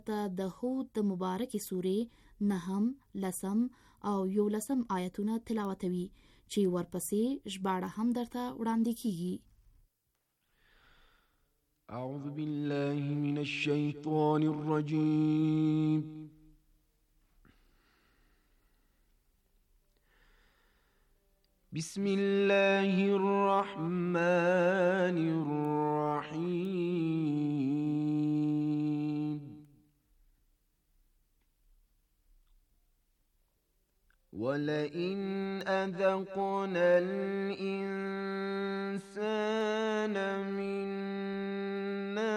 د هود د مبارکې سورې 9 10 او 11 آیتونه تلاوتوي چې ورپسې ژباړه هم درته وړاندې کیږي. أعوذ بالله من الشيطان الرجيم. بسم الله الرحمن الرحيم. ولئن أذقنا الإنسان منا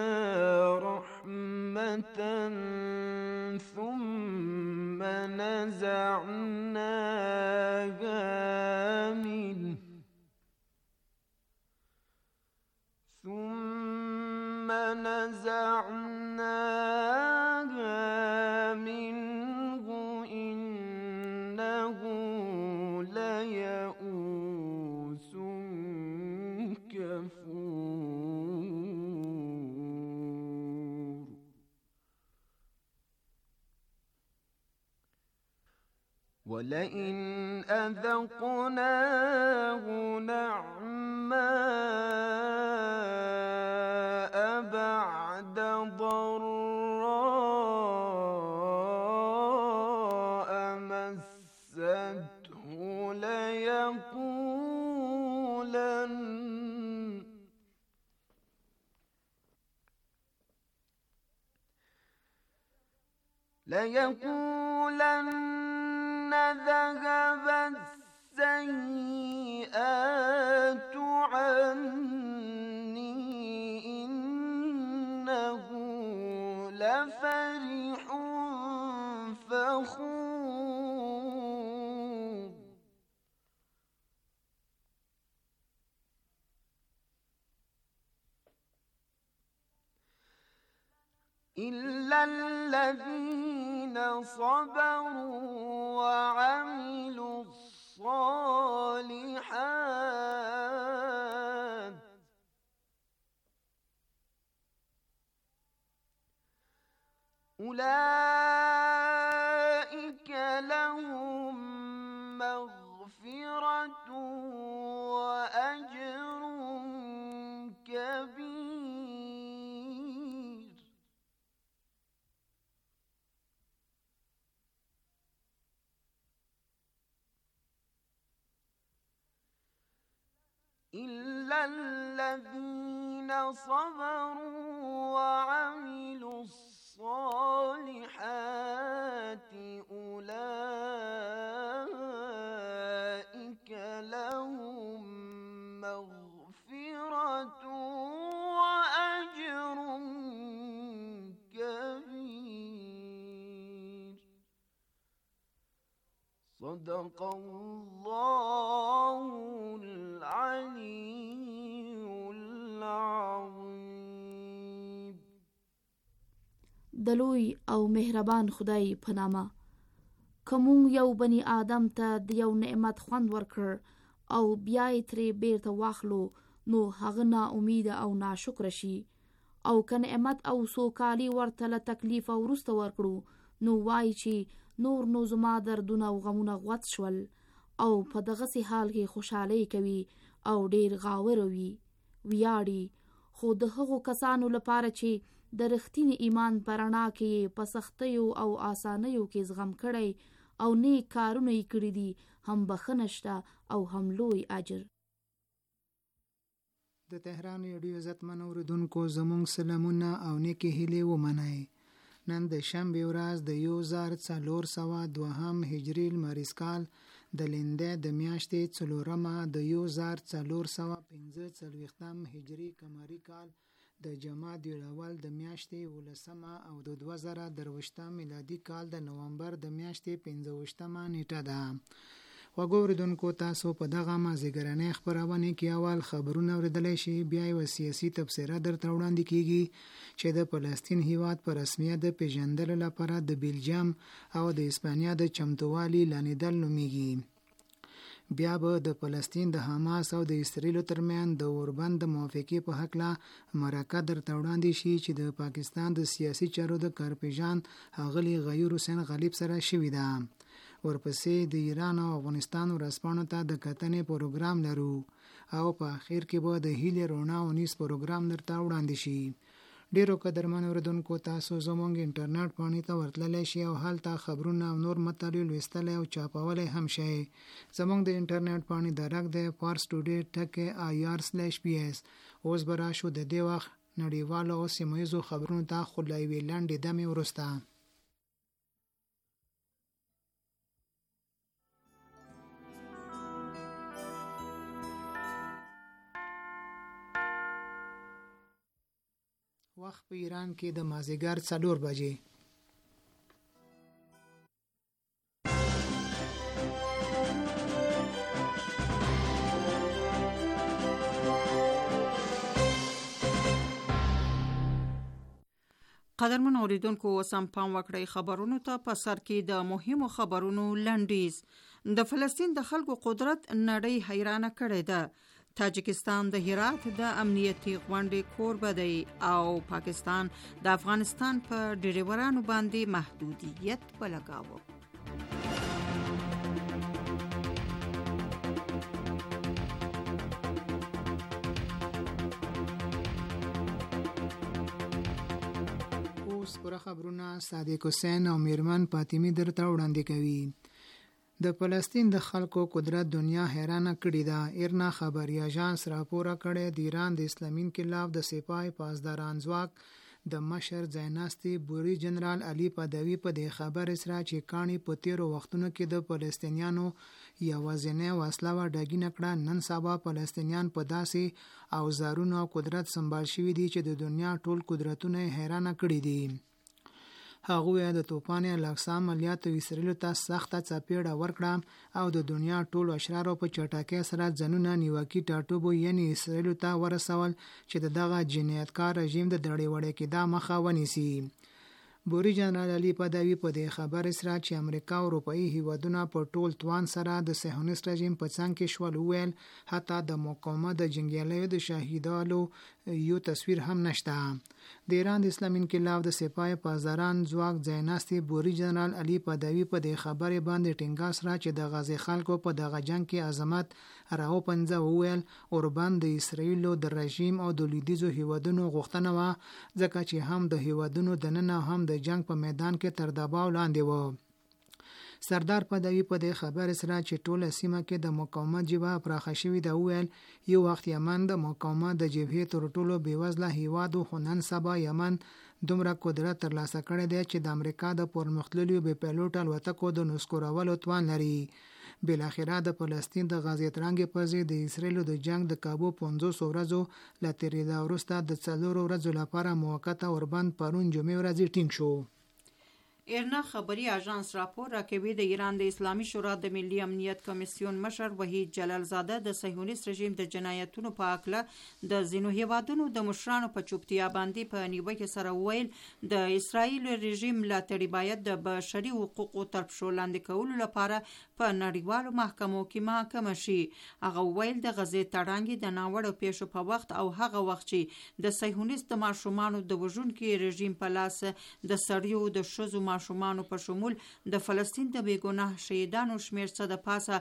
رحمة ثم نزعناها منه إنه ليئوس كفور. ولئن أذقناه نعماء بعد ضراء مسته ليقولن ذهب السيئات عني إنه لفرح فخور. إلا الذين صبروا وعملوا الصالحات أولئك لهم مغفرة وأجر كبير. إلا الذين صبروا وعملوا الصالحات أولئك لهم مغفرة وأجر كبير. صدق الله العلي العظيم. دلوی او مهربان خدای په نامه. کوم یو بنی آدم ته د یو نعمت خوند ورکړ او بیا یې ترې بیرته واخلو نو هغه نا امید او ناشکر شي، او که نعمت او سوکالي ورته له تکلیف وروسته ورکړو نو وایي چې نور نو زما دردونه او غمونه غوڅ شول، او په دغسې حال کې خوشحالي کوي او ډیر غاور وي ویاړي. خو د هغو کسانو لپاره چې د رښتیني ایمان په رڼا کې په سختیو او آسانیو کې زغم کړی او نیک کارونه یې کړي دي، هم بخښنه شته او هم لوی اجر. د تهران ریډیو عزتمنو اوریدونکو زموږ سلامونه او نیکې هیلې ومنئ. نن د شنبې ورځ د 1402 هجري لمریز کال د لینده د میاشتې 4مه د 1445 هجري قمري کال د جمادی الاول د میاشتې 19 او د 2023 میلادي کال د نومبر د میاشتې 15 نیټه ده. وګوریدونکو تاسو په دغه مازیګرنۍ خبرونه کې اول خبرونه اوریدلای شي، بیا یو سیاسي تبصره درته وړاندې کیږي چې د فلسطین هیواد په رسمیت د پیژندلو لپاره د بلجیم او د اسپانیا د چمتووالي لاندې نومیږي. بیا به د فلسطین د حماس او د اسرائیل ترمن د اوربند د موافقې په حق لا مرکه درته وړاندې شي چې د پاکستان د سیاسي چارو د کارپیژان اغلی غیر حسین غالب سره شوې ده. ورپسې د ایران او افغانستان ورځپاڼو ته د کتنې پروګرام لرو او په اخر کې به د هیلې رونا او نیس پروګرام درته وړاندې شي. ډیرو قدرمن اوریدونکو تاسو زموږ انټرنیټ پاڼې ته ورتللی شئ او هلته خبرونه او نور مطالب لوستلی او چاپولی هم شئ. زموږ د انټرنیټ پاڼې درک دی parstoday.ir/ps. اوس به راشو د دې وخت نړیوالو او سیمه ییزو خبرونو ته، خو له یوې لنډې دمې وروسته. وخت په ایران کې د مازدیګر 4 بجې. قدرمن اوریدونکو سم پام وکړئ خبرونو ته. په سر کې د مهمو خبرونو لنډیز. د فلسطین د خلکو قدرت نړۍ حیرانه کړې ده. تاجکستان د هرات د امنیتي غونډې کوربه دی او پاکستان د افغانستان په ډریورانو باندې محدودیت ولګاوه. اوس پوره خبرونه صادق حسین او میرمن فاطمی درته وړاندې کوي. د فلسطین د خلکو قدرت دنیا حیرانه کړې ده. ایرنا خبري اژانس راپور کړی د ایران د اسلامي انقلاب د سپاه پاسداران ځواک د مشر ځایناستي بوري جنرال علي پدوي په دې خبر سره چې کاڼي په تیرو وختونو کې د فلسطینیانو یوازینی وسله و ډاګینه کړه، نن سبا فلسطینیان په داسې اوزارونو او قدرت سنبال شوي دي چې د دنیا ټول قدرتونه حیرانه کړي دي. هغوی د طوفان الاقصی عملیاتو اسرائیل ته سخته څپېړه ورکړه او د دنیا ټولو اشرارو په چټکۍ سره ځانونه نیواکي ټاټوبو یعنی اسرائیل ته ورسول چې دغه جنایتکار رژیم د دړې وړې کېدا مخه ونیسي. بوري جنرال علي پدوي په دې خبر سره چې امریکا او اروپאי هیوادونه په ټول توان سره د صهیونیست رژیم په څنګ کې شول، وویل حتی د مقاومت د جنګیالیو د شهیدانو یو تصویر هم نشته. د ایران د اسلامي انقلاب د سپاه پاسداران ځواک ځایناستي بوري جنرال علي پدوي په دې خبرې باندې ټینګار سره چې د غزې خلکو په دغه جنگ کې عظمت راو پنځه، وویل اوربند د اسرائیل د رژیم او د لویدیځو هیوادونو غوښتنه وه، ځکه چې هم د هیوادونو دننه هم د جنگ په میدان کې تر دباو لاندې و. سردار پدوي په دې خبر سره چې ټوله سیمه کې د مقاومت جبهه پراخه شوې ده، وویل یو وخت یمن د مقاومت د جبهې تر ټولو بېوزله هیواد و، خو نن سبا یمن دومره قدرت ترلاسه کړی دی چې د امریکا د پرمختللیو بې پیلوټ الوتکو د نسکورولو توان لري. بالاخره د فلسطین د غزې ترنګې پر ضد د اسرائیل د جنگ د کابو 500 ورځو له تېرېدا وروسته د 4 ورځو لپاره موقته اوربند پرون جمعې ورځې ټینګ شو. ایرنا خبري اژانس راپور راکوي د ایران د اسلامي شورا د ملي امنیت کمیسیون مشر وحید جلالزاده د صهیونیست رژیم د جنایتونو په اړه د ځینو هیوادونو د مشرانو په چوپتیا باندې په نیوکه سره ویل د اسرائیل رژیم ملاتړي باید د بشري حقوقو تر پښو لاندې کولو لپاره په نړیوالو محکمو کې محاکمه شي. هغه ویل د غزې تړانګې د ناوړه پیښو په وخت او هغه وخت چې د صهیونیست ماشومانو د وژونکي رژیم په لاس د سړیو د ښځو ماشومانو په شمول د فلسطین د بېګناه شهیدانو شمېر څه د پاسه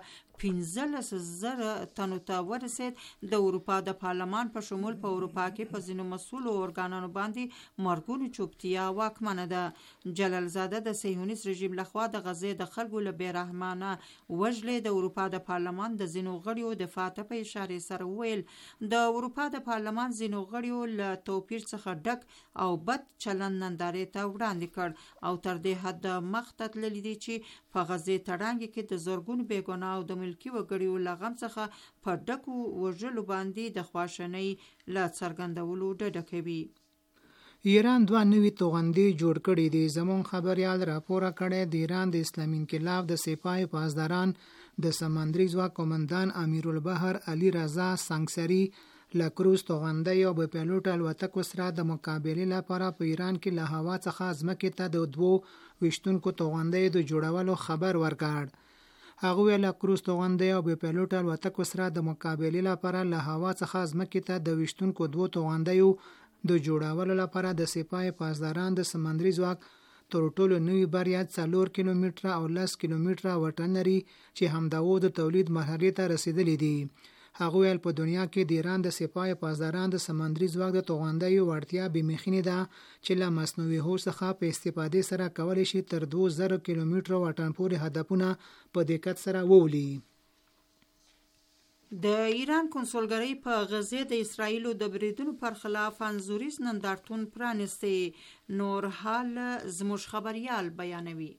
15,000 تنو ته ورسید. د اروپا د پارلمان په شمول په اروپا کې په ځینو مسؤلو ارګانونو باندې مرګونو چوپتیا واکمنه ده. جلالزاده د صهیونیست رژیم لخوا د غزې د خلکو له بېرحمانه وژلې د اروپا د پارلمان د ځینو غړیو دفاع ته په اشاره سره ویل د اروپا د پارلمان ځینو غړیو له توپیر څخه ډک او بد چلند نندارې ته وړاندې کړ او تر دې حد مخته تللی دي چې په غزې تړانګې کې د زرګونو بېګناه او د ملکي وګړیو له غم څخه په ډکو وژلو باندې د خواشینۍ له څرګندولو ډډه کوي. ایران 2 نوي توغندي جوړ کړي دي. زمون خبريال راپور کړی د ایران د اسلامي انقلاب د سپاه پاسداران د سمندري ځواک قومندان امیرالبحر علي رضا سنگسری لکروز توغندي او په پیلوټ الوتکو سره د مقابلې لپاره په ایران کې له هوا څخه ځمکې ته د 2 وشتونکو توغندي د جوړولو خبر ورکړ. هغه ویل کروز توغندۍ او بې پیلوټه الوتکو سره د مقابلې لپاره له هوا څخه ځمکې ته د ویشتونکو 2 توغندیو د جوړولو لپاره د سپاه پاسداران د سمندري ځواک تر ټولو نوی بریا 4 کیلومتره او 10 کیلومتره وټن لري چې همداو د تولید مرحلې ته رسیدلې دي. هغه ویل په دنیا کې د ایران د سپاه پاسداران د سمندري ځواک د توغندیو وړتیا بېمخینه ده چې له مصنوعي هوش څخه په استفادې سره کولی شي تر 2000 کیلومتره وټن پورې هدفونه په دقت سره وولي. د ایران کنسولګرۍ په غزه د اسرایلو د بریدونو پر خلاف انځوریز نندارتون پرانستی. نور حال زموږ خبريال بیانوي.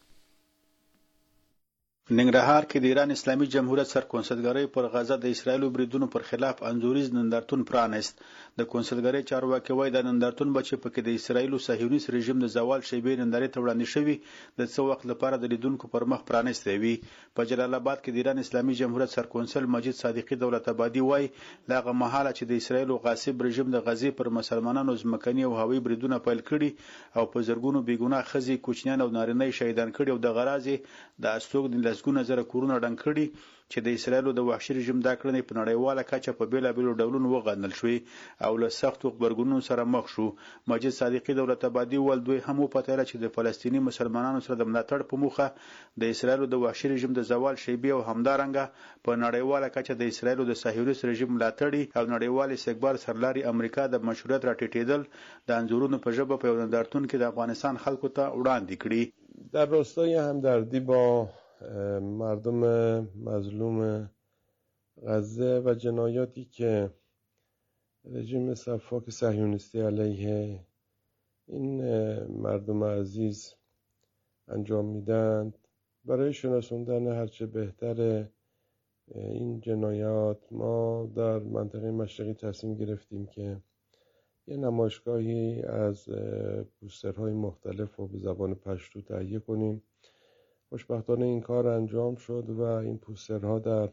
ننګرهار کې د ایران اسلامي جمهوریت سرکنسولګرۍ پر غزه د اسرایلو بریدونو پر خلاف انځوریز نندارتون پرانست. د کنسولګرۍ چارواکي وایي د نندارتون بچي پکې د اسرایلو صهیونیست رژیم د زوال شیبې نندارې ته وړاندې شوي د څو وخت لپاره د لیدونکو پر مخ پرانستی وي. په جلال آباد کې د ایران اسلامي جمهوریت سرکنسول مجید صادقی دولت آبادی وایي دغه مهاله چې د اسرایلو غاصب رژیم د غزې پر مسلمانانو ځمکني او هوایي بریدونه پیل کړي او په زرګونو بیګناه ښځې کوچنیان او نارینه شهیدان کړي او د غرازې د استوګ لسګونه زره کورونه ډنګ کړي چې د اسرایلو د وحشي رژیم دا کړنې په نړیواله کچه په بیلابیلو ډولونو وغندل شوې او له سختو غبرګونونو سره مخ شو. مجید صادقی دولت آبادي ول دوی هم وپتایله چې د فلسطینی مسلمانانو سره د ملاتړ په موخه د اسرایلو د وحشي رژیم د زوال شیبې او همدارنګه په نړیواله کچه د اسرایلو د صهیونیست رژیم ملاتړي او نړیوال استکبار سرلاري امریکا د مشروعیت راټیټېدل د انځورونو په ژبه په یو نندارتون کې د افغانستان خلکو ته وړاندې کړي. در راستای همدردی با مردم مظلوم غزه و جنایاتی که رژیم سفاک صهیونیستی علیه این مردم عزیز انجام میدند برای شناسوندن هرچه بهتر این جنایات ما در منطقه مشرقی تصمیم گرفتیم که یه نمایشگاهی از پوسترهای مختلف رو به زبان پشتو تهیه کنیم. خوشبختانه این کار انجام شد و این پوسترها در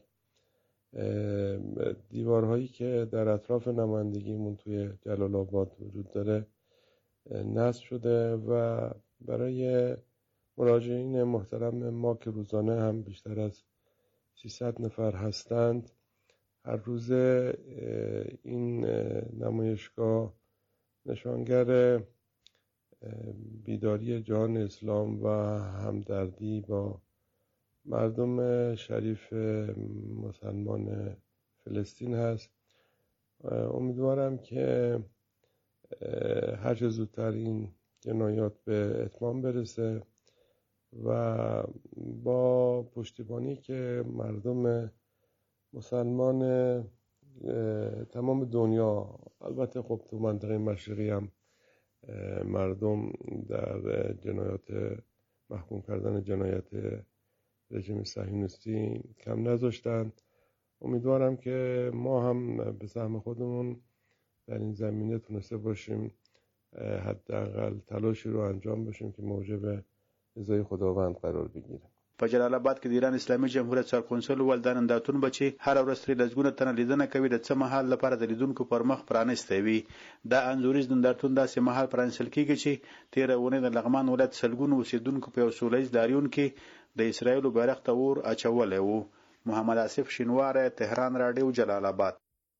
دیوارهایی که در اطراف نمایندگیمون توی جلال آباد وجود داره نصب شده و برای مراجعین محترم ما که روزانه هم بیشتر از 300 نفر هستند هر روز این نمایشگاه نشانگر بیداری جهان اسلام و همدردی با مردم شریف مسلمان فلسطین هست. امیدوارم که هر چه زودتر این جنایات به اتمام برسه و با پشتیبانی که مردم مسلمان تمام دنیا، البته خب تو منطقه مشرقی هم مردم در جنایات محکوم کردن جنایات رژیم صهیونیستی کم نذاشتن. امیدوارم که ما هم به سهم خودمون در این زمینه تونسته باشیم حداقل تلاشی رو انجام بشیم که موجب رضای خداوند قرار بگیره. په جلال آباد کې د ایران اسلامي جمهوریت سرکنسول ول د نندارتون بچي هر ورځ ترې لسګونه تنه لیدنه کوي د څه مهال لپاره د لیدونکو پر مخ پرانستی وي. دا انځوریز نندارتون داسې مهال پرانستل کیږي چې تیره اونۍ د لغمان ولایت سلګونو اوسیدونکو په یو سولیز لاریون کې د اسرایلو بیرغ ته اور اچولی و. محمد آصف شینواری، تهران رادیو، جلال آباد.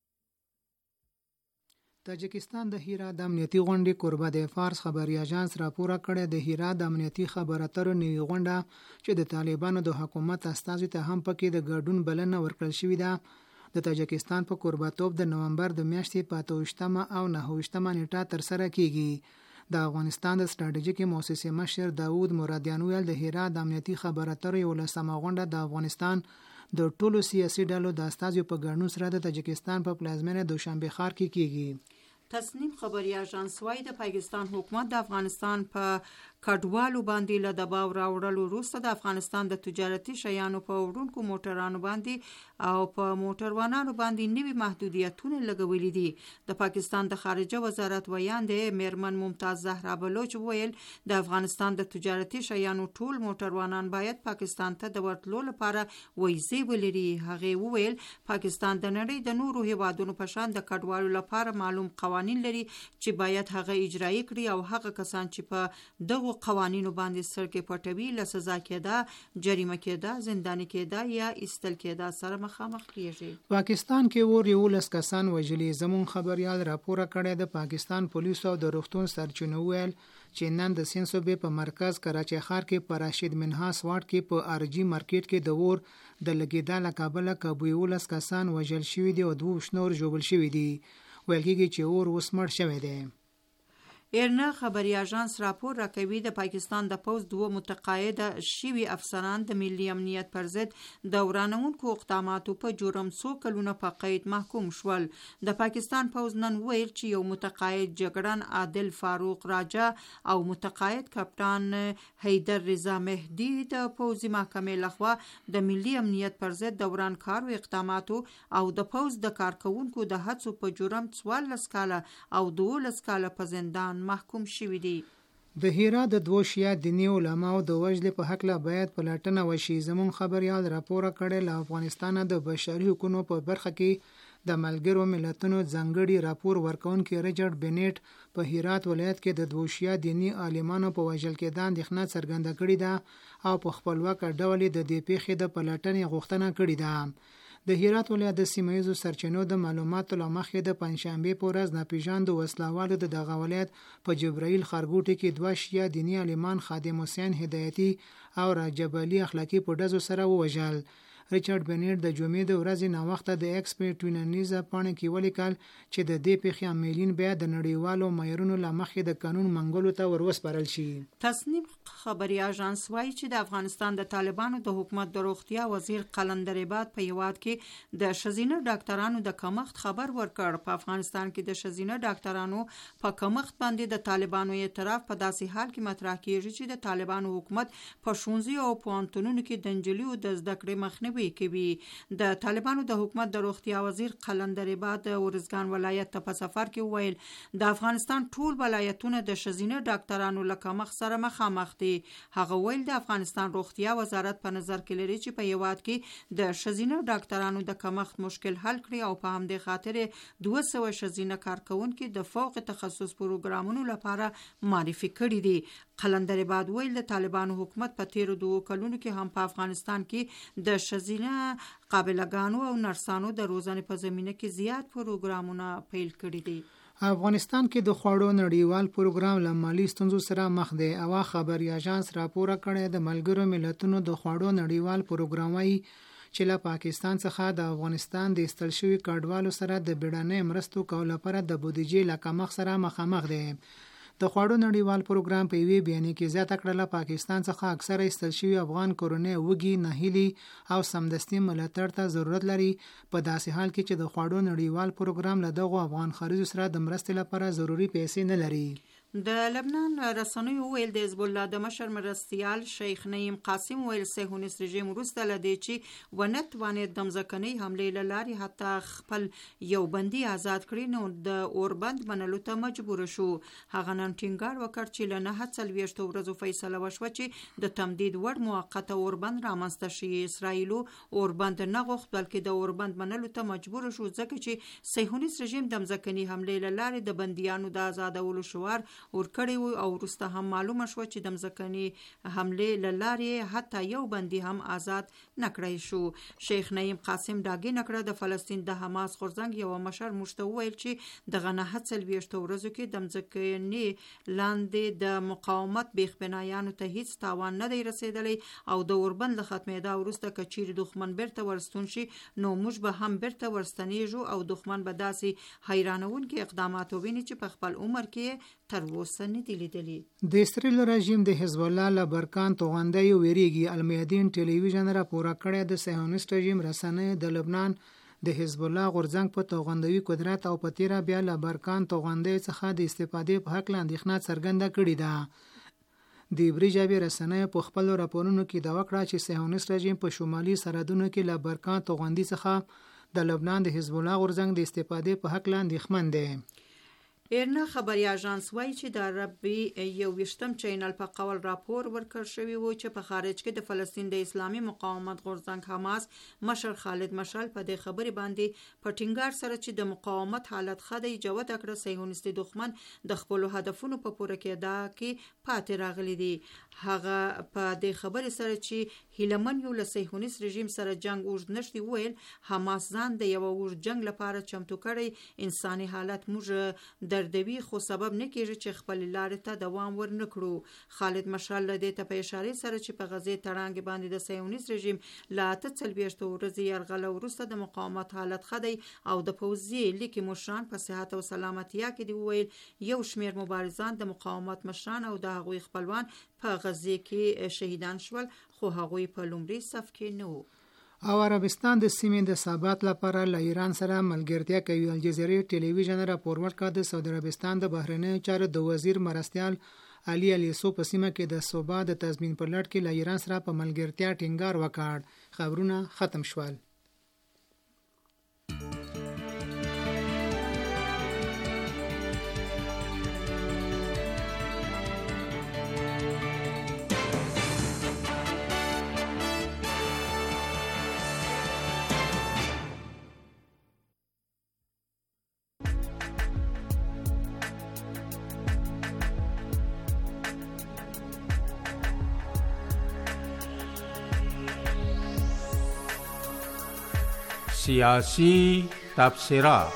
تاجکستان د هرات د امنیتي غونډې کوربه دی. فارس خبري اژانس راپور کړی د هرات د امنیتي خبرو اترو نوې غونډه چې د طالبانو د حکومت استازي ته هم پکې د ګډون بلنه ورکړل شوې ده. د تاجکستان په کوربه‌توب د نومبر د میاشتې 28 او 29 نیټه ترسره کیږي. د افغانستان د ستراتیژیکي مؤسسې مشر داوود مرادیان ویل د هرات د امنیتي خبرو اترو یو لسمه غونډه د افغانستان د ټولو سیاسي ډلو د استازو په ګډون سره د تاجکستان په پلازمینه دوشنبه ښار کې کیږي. تصنیم خبري اژانس وايي د پاکستان حکومت د افغانستان په کډوالو باندې له دباو راوړلو وروسته د افغانستان د تجارتي شیانو په وړونکو موټرانو باندې او په موټروانانو باندې نوي محدودیتونه لګولې دي. د پاکستان د خارجه وزارت ویاند میرمن ممتاز زهرا بلوچ ویل د افغانستان د تجارتي شیانو ټول موټروانان باید پاکستان ته د ورتلو لپاره ویزې ولري. هغه ویل پاکستان د نړۍ د نورو هیوادونو په شان د کډوالو لپاره معلوم قوانین لري چې باید هغه اجرایی کړي او هغه کسان چې په دغه دغو قوانینو باندې سرکې پټوي، له سزا کېده، جریمه کېده، زنداني کېده یا ایستل کېده سره مخامخ کیږي. پاکستان کې اور 11 کسان وژلي. زمون خبريال راپور کړی د پاکستان پولیسو او د روغتون سرچینو ویل چې نن د سین صوبې په مرکز کراچي ښار کې په راشد منهاس واټ کې په ارجی مارکیټ کې د اور د لګیدا له کابل کابو 11 کسان وژل شوي دي او 2 نور ژوبل شوي دي. ویل کېږي چې اور اوس مړ شوی دی. ایرنا خبري اژانس راپور راکوي د پاکستان د پوز 2 متقاعد شوي افسران د ملي امنیت پر ضد د ورانونکو اقداماتو په جرم 100 کلونه په قید محکوم شول. د پاکستان پوز نن ویل چې یو متقاعد جګړن عادل فاروق راجا او متقاعد کپتان حیدر رضا مهدی د پوزي محکمې لخوا د ملي امنیت پر ضد د ورانکارو اقداماتو او د پوز د کارکونکو د هڅو په جرم 14 کاله او 12 کاله په زندان محکوم شوی دی. د هرات د 2 شیعه دیني علماو د وژل په حق لا باید پلاتنه وشي. زمون خبريال راپور کړی له افغانستان د بشري حقوقو په برخه کې د ملګرو ملتونو ځانګړي راپور ورکونکي ریچارډ بینیټ په هرات ولایت کې د 2 شیعه دیني عالمانو په وژل کې د اندېښنه څرګنده کړې ده او په خپلواک ډول د دې پیښې د پلاتنې غوښتنه کړې ده. د هرات ولایت د سیمایي سرچینو د معلوماتو لمخې د پنځشنبه په ورځ ناپېژاندو وسلوالو د دغه ولایت په جبرائیل خارګوټي کې 2 شیعه دیني عالمان خادم حسین هدایتي او راجب علي اخلاقی په ډزو سره ووژل. ریچارډ بینیټ د جمعې د ورځې نا وخته د ایکس په ټویننیزه پاڼه کې ولیکل چې د دې پیښې عاملین بیا د نړیوالو معیارونو لمخې د قانون منګولو ته وروسپارل شي. تصنیف خبري اژانس وایي چې د افغانستان د طالبانو د حکومت د روغتیا وزیر قلندر عباد په یواد کې د شزینه ډاکټرانو د کمښت خبر ورکړ. په افغانستان کې د شزینه ډاکټرانو په کمښت باندې د طالبانو اعتراف په داسې حال کې مطرح کیږي چې د طالبانو حکومت په ښوونځي او پوهنتونونو کې د انجلیو د زده کړې مخنیوي کوي. د طالبانو د حکومت د روغتیا وزیر قلندر عباد ورزګان ولایت ته په سفر کې ویل د افغانستان ټول ولایتونه د شزینه ډاکټرانو له کمښت سره مخامخ دي. هغه ویل د افغانستان روغتیا وزارت په نظر کې لري چې په یواد کې د شزینه ډاکټرانو د کمښت مشکل حل کړي او په همدې خاطر 200 شزینه کارکونکو د فوق تخصص پروګرامونو لپاره معرفي کړي دي. قلندر عباد ویل د طالبانو حکومت په تیرو 2 کلونو کې هم په افغانستان کې د شزینه قابلګانو او نرسانو د روزنې په زمینه کې زیات پروګرامونه پیل کړي دي. افغانستان کې د خوړو نړیوال پروګرام له مالی ستونزو سره مخ دی. اوا خبري اژانس راپور کړی د ملګرو ملتونو د خوړو نړیوال پروګرام وايي چې له پاکستان څخه د افغانستان د استل شوی کډوالو سره د بیړنۍ مرستو کولو لپاره د بودیجې له کمښت سره مخامخ دی. د خوړو نړیوال پروګرام په وی بیان کې زیاته کړله پاکستان څخه اکثره استل شوی افغان کورنۍ وګي نهیلي او سمدستي ملاتړ ته ضرورت لري په داسې حال کې چې د خوړو نړیوال پروګرام له دغه افغان خارجو سره د مرستې لپاره ضروری پیسې نه لري. د لبنان رسنیو ویل د حزب الله د مشر مرستیال شیخ نعیم قاسم ویل صهیونیست رژیم وروسته لدی چې ونتوانید د ځمکنۍ حملې له لارې حتی خپل یو بندي آزاد کړي نو د اوربند منلو ته مجبور شو. هغه نن ټینګار وکړ چې له 49 ورځو فیصله وشوه چې د تمدید وړ موقته اوربند رامنځته شي. اسرائیلو اوربند نه غوښت بلکې د اوربند منلو ته مجبور شو ځکه چې صهیونیست رژیم د ځمکنۍ حملې له لارې د بندیانو د آزادولو شعار ورکړی و او وروسته هم معلومه شو چې د ځمکنۍ حملې له لارې حتی یو بندي هم آزاد نکړی شو. شیخ نعیم قاسم ډاګي نکړه د فلسطین د حماس غورځنګ یو مشر مشته ویل چې د غنه 20 ورځو کې د ځمکنۍ لاندې د مقاومت بیخبنایانو ته هیڅ تاوان نه دی رسیدلی او د اوربند له ختمېدا وروسته کچیر دښمن بیرته ورستون شي نو موږ به هم بیرته ورستنیږو او دښمن به داسې حیرانونکي اقدامات وویني چې په خپل عمر کې تر اوسه نه دي لیدلي. د اسرائیل رژیم د حزب الله له برکان توغندۍ ویریږي. المیادین ټلویزیون راپور کړی د صهیونیست رژیم رسنۍ د لبنان د حزب الله غورځنګ په توغندوي قدرت او په تیرا بیا له برکان توغندۍ څخه د استفادې په حق لاندېښنه څرګنده کړې ده. د بریجابي رسنۍ په خپل راپورونو کې دا وکړه چې صهیونیست رژیم په شمالي سرحدونو کې له برکان توغندۍ څخه د لبنان د حزب الله غورځنګ د استفادې په حق لاندېښمن دی. ایرنا خبري اژانس وایي چې د عربي 21م چینل په قول راپور ورکړ شوی و چې په خارج کې د فلسطین د اسلامي مقاومت غورځنګ حماس مشر خالد مشعل په دې خبرې باندې په ټینګار سره چې د مقاومت حالت خدای جوت کړ صهیونیستي دښمن د خپل هدفونو په پوره کېدا کې پاتې راغلي دي. هغه په دې خبرې سره چې هیلمن یو له صهیونیست رژیم سره جنگ اوږد نشي ویل حماس ځان د یو اوږد جنگ لپاره چمتو کړي. انساني حالت موږ دردوي خو سبب نه کیږي چې خپل لارې ته دوام ورنکړو. خالد مشعل دې ته په اشاره سره چې په غزې تړانګ باندې د صهیونیست رژیم لا 43 ورځې یرغل وروسته د مقاومت حالت خدای او د پوځي لیکي مشران په صحت او سلامتیا کې دی ویل یو شمیر مبارزان د مقاومت مشران او د هغوی خپلوان په غزې کې شهیدان شول خو هغوی په لومړي صف کې نه وو. او عربستان د سیمې د ثبات لپاره له ایران سره ملګرتیا کوي. الجزیره ټلویزیون راپور ورکړ د سعودي عربستان د بهرنیو چارو د وزیر مرستیال علي الیسو په سیمه کې د ثبات د تضمین پر لړ کې له ایران سره په ملګرتیا ټینګار وکړ. خبرونه ختم شول. سیاسی تبصرات.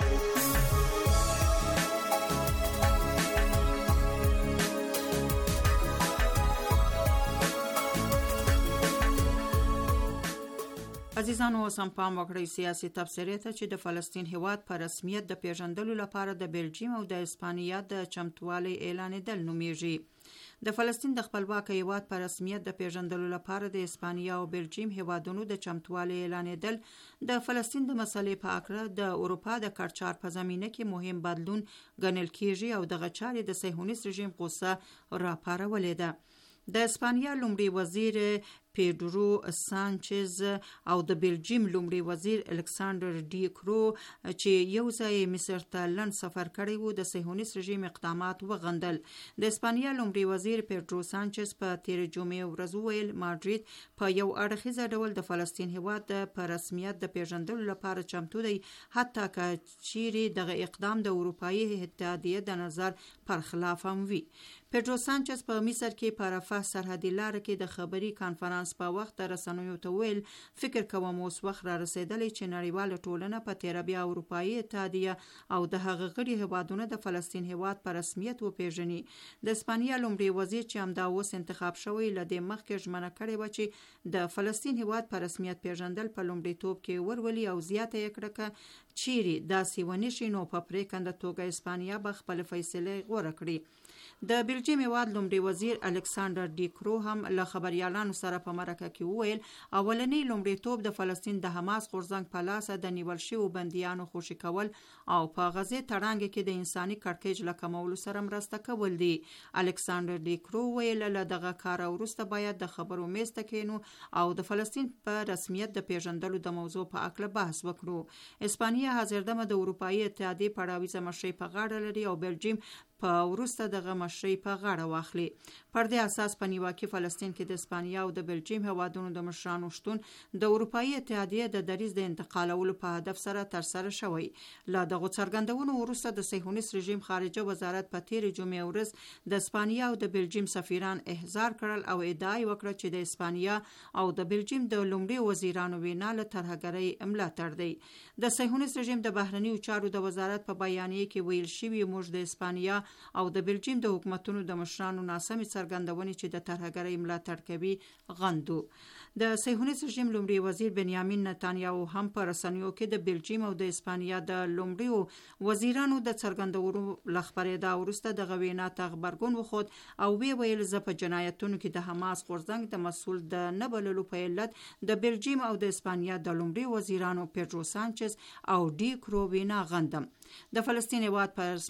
عزیزانو سم پام وکړئ سیاسي تبصرې ته چې د فلسطین هیواد په رسمیت د پیژندلو لپاره د بلجیم او د اسپانیا د چمتووالي اعلانېدل نومیږي. د فلسطین د خپلواک هیواد په رسمیت د پیژندلو لپاره د اسپانیا او بلجیم هیوادونو د چمتووالي اعلانېدل د فلسطین د مسلې په اړه د اروپا د کړچار په زمینه کې مهم بدلون ګڼل کیږي او دغه چارې د صهیونیست رژیم غوسه راپارولې ده. د اسپانیا لومړي وزیر پیډرو سانچز او د بلجیم لومړي وزیر الکساندر ډی کرو چې یو ځای مصر ته لند سفر کړی وو د صهیونیست رژیم اقدامات وغندل. د اسپانیا لومړي وزیر پیډرو سانچز په تیر جمعې ورځ ویل مادرید په یو اړخیز ډول د فلسطین هیواد په رسمیت د پیژندلو لپاره چمتو دی حتی که چیرې دغه اقدام د اروپایي اتحادیه د نظر پر خلاف هم وي. پیډرو سانچز په مصر کې په رفح سرحدي لار کې د خبري کانفرنس په وخت رسنیو ته ویل فکر کوم اوس وخت را رسیدلی چې نړیواله ټولنه په تیر بیا اروپایي اتحادیه او د هغه غړي هیوادونو د فلسطین هیواد په رسمیت وپیژني. د اسپانیا لومړي وزیر چې همدا اوس انتخاب شوی لدې مخکې ژمنه کړې و چې د فلسطین هیواد په رسمیت پیژندل په لومړیتوب کې ورولي او زیاته یې کړه که چیرې داسې ونه شي نو په پرېکنده توګه اسپانیا به خپل فیصله غوره کړي. د بلجیم هیواد لومړي وزیر الکساندر ډی کرو هم له خبريالانو سره په مرکه کې وویل اولنی لومړیتوب د فلسطین د حماس غورځنګ په لاس د نیول شویو بندیانو خوشي کول او په غزې تړانګ کې د انساني کړکېچ له کمولو سره مرسته کول دي. الکساندر ډی کرو ویل له دغه کار وروسته باید د خبرو میز ته کېنو او د فلسطین په رسمیت د پیژندلو د موضوع په اړه بحث وکړو. اسپانیا حاضردمه د اروپایي اتحادیې پړاویزه مشرۍ په غاړه لري او بلجیم په وروسته دغه مشرۍ په غاړه واخلي. پر دې اساس په نیواکي فلسطین کې د اسپانیا او د بلجیم هوادونو د مشرانو شتون د اروپایي اتحادیې د دریځ د انتقالولو په هدف سره ترسره شوی. له دغه څرګندونو وروسته د صهیونیست رژیم خارجه وزارت په تیر جمعې ورځ د اسپانیا او د بلجیم سفیران احضار کړل او ادعا وکړه چې د اسپانیا او د بلجیم د لومړي وزیرانو وینا له ترهګرۍ ملاتړ دی. د صهیونیست رژیم د بهرنیو چارو د وزارت په بیانیه کې ویل شوی موږ د اسپانیا او د بلجیم د حکومتونو د مشرانو ناسمې څرګندونې چې د ترهګرۍ ملاتړ کوي غندو. د صهیونیست رژیم لومړي وزیر بنیامین نتانیاهو هم په رسنیو کې د بلجیم او د اسپانیا د لومړیو وزیرانو د څرګندولو لخبرېدا وروسته د غوینا ته خبرګون وخود او ویل زه په جنایتونو کې د حماس غورځنګ د مسول د نه بللو په علت د بلجیم او د اسپانیا د لومړي وزیرانو پیډرو سانچز او ډی کرو وینا غندم. د فلسطین هیواد په رسمیت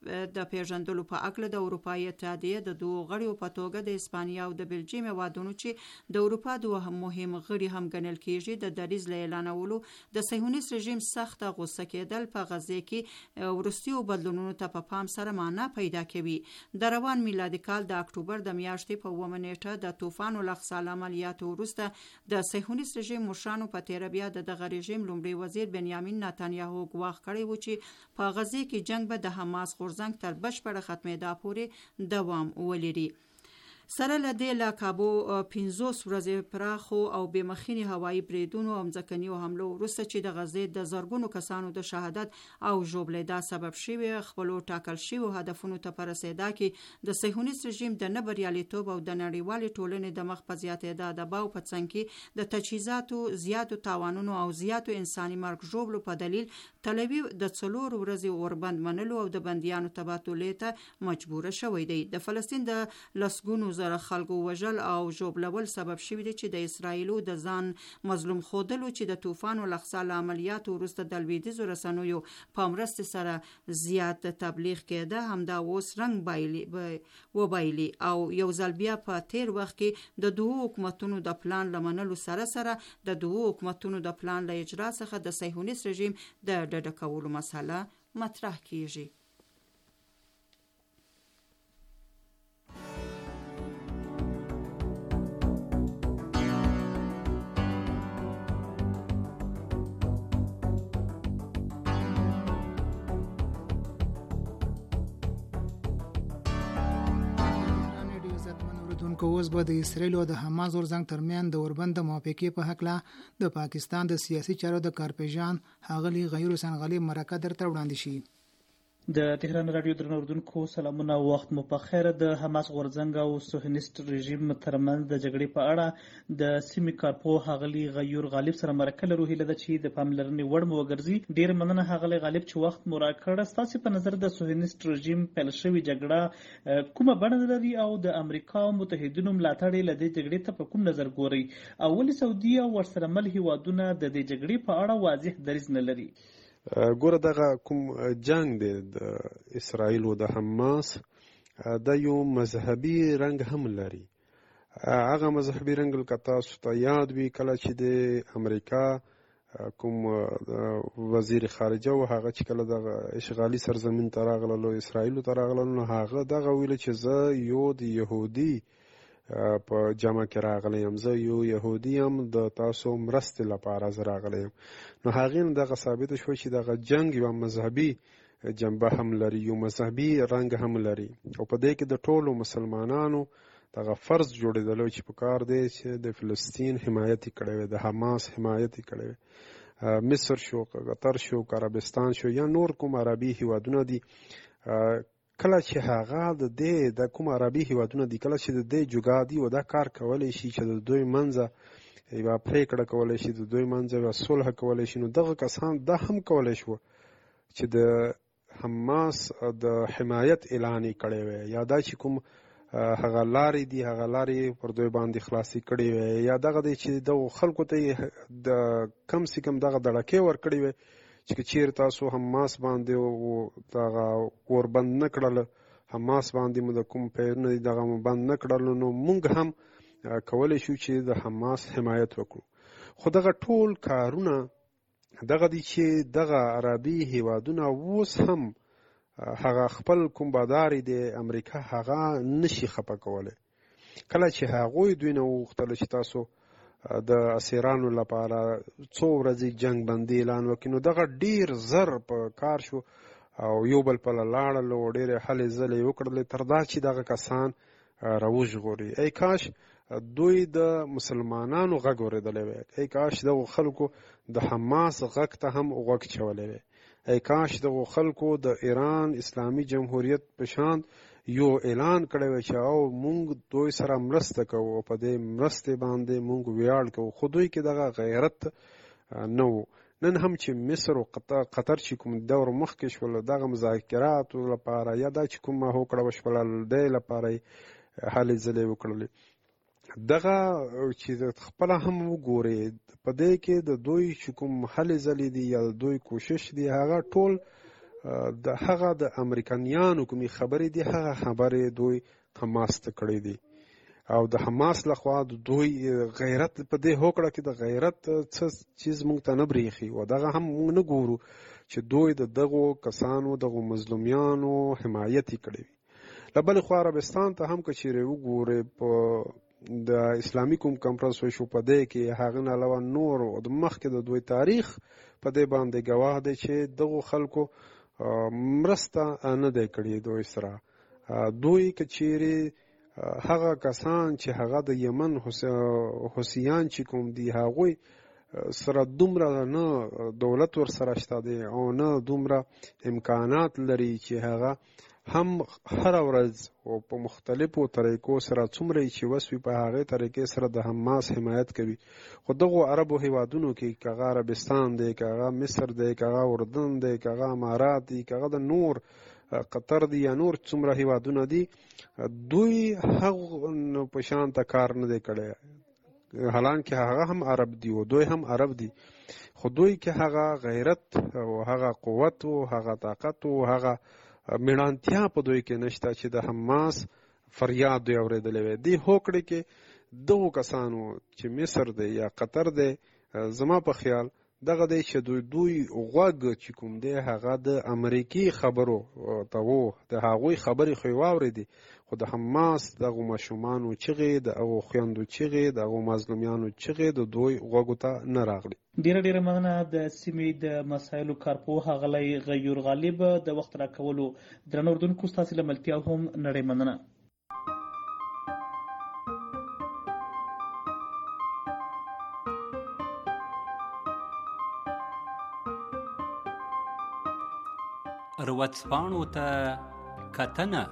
د پیژندلو په اړه د اروپایي اتحادیې د دوه غړیو په توګه د اسپانیا او د بلجیم هیوادونو چې د اروپا دوه مهم غړي هم ګڼل کیږي د دریځ له اعلانولو د صهیونیست رژیم سخته غوسه کېدل په غزه کې وروستیو بدلونونو ته په پام سره معنا پیدا کوي. د روان میلادي کال د اکتوبر د میاشتې په 1 نیټه د طوفان الاقصی عملیاتو وروسته د صهیونیست رژیم مشرانو په تیر بیا دغه رژیم لومړي وزیر بنیامین نتانیاهو ګواښ کړی و چې په غزه کې جنگ به د حماس غورځنګ تر بشپړه ختمېدا پورې دوام ولري. سره له دې له کابو 50 ورځې پراخو او بېمخینې هوایي بریدونو او ځمکنیو حملو وروسته چې د غزې د زرګونو کسانو د شهادت او ژوبلېدا سبب شوي خپلو ټاکل شویو هدفونو ته په رسېدا کې د صهیونیست رژیم د نه بریالیتوب او د نړیوالې ټولنې د مخ په زیاتېدا دباو په څنګ کې د تجهیزاتو زیاتو تاوانونو او زیاتو انساني مرګ ژوبلو په دلیل تل اویو د 4 ورځې اوربند منلو او د بندیانو تبادلې ته مجبور شوی دی. د فلسطین د لسګونو زره خلکو وژل او ژوبلول سبب شوی دی چې د اسرایلو د ځان مظلوم خودلو چې د طوفان الاقصی عملیاتو وروسته د لویدیځو رسنیو په مرسته سره زیات تبلیغ کېده همدا اوس رنګ وبایلي او یو ځل بیا په تیر وخت کې د دوه حکومتونو د پلان لمنلو سره سره د دوه حکومتونو د پلان له اجرا څخه د صهیونیست رژیم د ډډه کولو مسله مطرح کیږي. اوس به د اسرایل او د حماس غورځنګ ترمن د اوربند د موافقې په حق لا د پاکستان د سیاسي چارو د کارپیژان هغلی غیر حسین غالب مرکه درته وړاندې شي. د تهران رادیو درنو اوردونکو سلامونه وخت مو په خیر. د حماس غورځنګ او صهیونیست رژیم ترمنځ د جګړې په اړه د سیمې کارپو هغلی غیر غالب سره مرکه لرو هیله ده چې د پاملرنې وړ مو وګرځي. ډیر مننه هغلی غالب چې وخت مو راکړ. ستاسو په نظر د صهیونیست رژیم پیل شوی جګړه کومه بڼه لري او د امریکا او متحدینو ملاتړ له دې جګړې ته په کوم نظر ګوري؟ اول سعودي او ورسره مل هیوادونه د دې جګړې په اړه واضح دریځ نه لري. ګوره دغه کوم جنگ دی د اسرائیل او د حماس د یو مذهبي رنګ هم لري. هغه مذهبي رنګ لکه تاسو ته یاد وي کله چې د امریکا کوم وزیر خارجه او هغه چې کله د اشغالي سرزمین ته راغلل او اسرائیل ته راغلل نو هغه دغه ویل چې زه یو د يهودي په جمع کې راغلی یم، زه یو يهودي یم، د تاسو مرستې لپاره زه راغلی یم. نو هغې نه دغه ثابته شوه چې دغه جنګ یوه مذهبي جنبه هم لري، یو مذهبي رنګ هم لري او په دې کې د ټولو مسلمانانو دغه فرض جوړېدلی چې په کار دی چې د فلسطین حمایت یې کړی وي، د حماس حمایت یې کړی وي. مصر شو، قطر شو، عربستان شو یا نور کوم عربي هیوادونه دي، کله چې هغه د دې د کوم عربي هیوادونه دي کله چې د دې جوګا دي او دا کار کولی شي چې د دوی منځه یوه پرېکړه کولی شي، د دوی منځه یوه صلح کولی شي، نو دغه کسان دا هم کولی شوه چې د حماس د حمایت اعلان یې کړی وی یا دا چې کوم هغه لارې دي هغه لارې پر دوی باندې خلاصې کړې وی یا دغه دی چې دغو خلکو ته یې د کم سې کم دغه دړکې ورکړې وی چې چیرې تاسو حماس باندې دغه اوربند نه کړل، حماس باندې مو د کوم پیرونه دي دغه مو بند نه کړل، نو موږ هم کولی شو چې د حماس حمایت وکړو. خو دغه ټول کارونه دغه دي چې دغه عربي هیوادونه اوس هم هغه خپل کوم بادار دی امریکا هغه نشي خفه کولی. کله چې هغوی دوی نه وغوښتل چې تاسو د اسیرانو لپاره څو ورځې جنگ بندي اعلان وکړي، نو دغه ډیر زر په کار شو او یو بل پله لاړل او ډېرې هلې ځلې یې وکړلې تر دا چې دغه کسان راوژغوري. ای کاش دوی د مسلمانانو غږ اورېدلی وی، ای کاش دغو خلکو د حماس غږ ته هم غوږ چولی وی، ای کاش دغو خلکو د ایران اسلامي جمهوریت په شان یو اعلان کړی وی چې او مونږ دوی سره مرسته کوو او په دې مرستې باندې مونږ ویاړ کوو. خو دوی کې دغه غیرت نه و. نن هم چې مصر او قطر چې کوم دور مخکې شول دغه مذاکراتو لپاره یا دا چې کومه هوکړه وشوله دې لپاره یې هلې ځلې وکړلې. دغه چې خپله هم وګورې په دې کې د دوی چې کوم هلې ځلې دي یا د دوی کوشش دی هغه ټول د هغه د امریکایانو کومې خبرې دي هغه خبرې دوی حماس ته کړې دي او د حماس لخوا دوی غیرت په دې هوکړه کې د غیرت څه چیز موږ ته نه بریښي او دغه هم موږ نه ګورو چې دوی د دغو کسانو دغو مظلومیانو حمایت کړی وي. له بلې خوا عربستان ته هم که چیرې وګورې په د اسلامي کوم کنفرانس وشو په دې کې هغه نه علاوه نور د مخکې د دوی تاریخ په دې باندې ګواه دی چې دغو خلکو مرسته نه دی کړې دوی سره. دوی که چیرې هغه کسان چې هغه د یمن حوثیان چې کوم دي هغوی سره دومره نه دولت ور سره شته دی او نه دومره امکانات لري چې هغه هم هر ورځ او په مختلفو طریقو سره څومره چې وسوي په هغه طریقې سره د حماس حمایت کوي. خو دغه عربو هیوادونو کې کغه عربستان دی کغه مصر دی کغه اردن دی کغه امارات دی کغه د نور قطر دی یا نور څومره هیوادونه دي دوی هغه په شان ته کار نه دی کړی حالانکه هغه هم عرب دی او دوی هم عرب دي خو دوی کې هغه غیرت او هغه قوت او هغه طاقت او هغه میړانتیا په دوی کې نشته چې د حماس فریاد دوی اورېدلی وي. دې هوکړې کې دغو کسانو چې مصر دی یا قطر دی زما په خیال دغه دی چې دوی غوږ چې کوم دی هغه د امریکي خبرو ته وو د هغوی خبرې خو یې واورېدې خو د حماس دغو ماشومانو چغې د هغو خویندو چغې د هغو مظلومیانو چغې د دوی غوږو ته نه راغلي. ډیره مننه د سیمې د مسایلو کارپوه ښاغلی غیور غالب د وخت راکولو. درنو اردوونکو ستاسې له ملتیا هم نړۍ مننه. ورځپاڼو ته کتنه.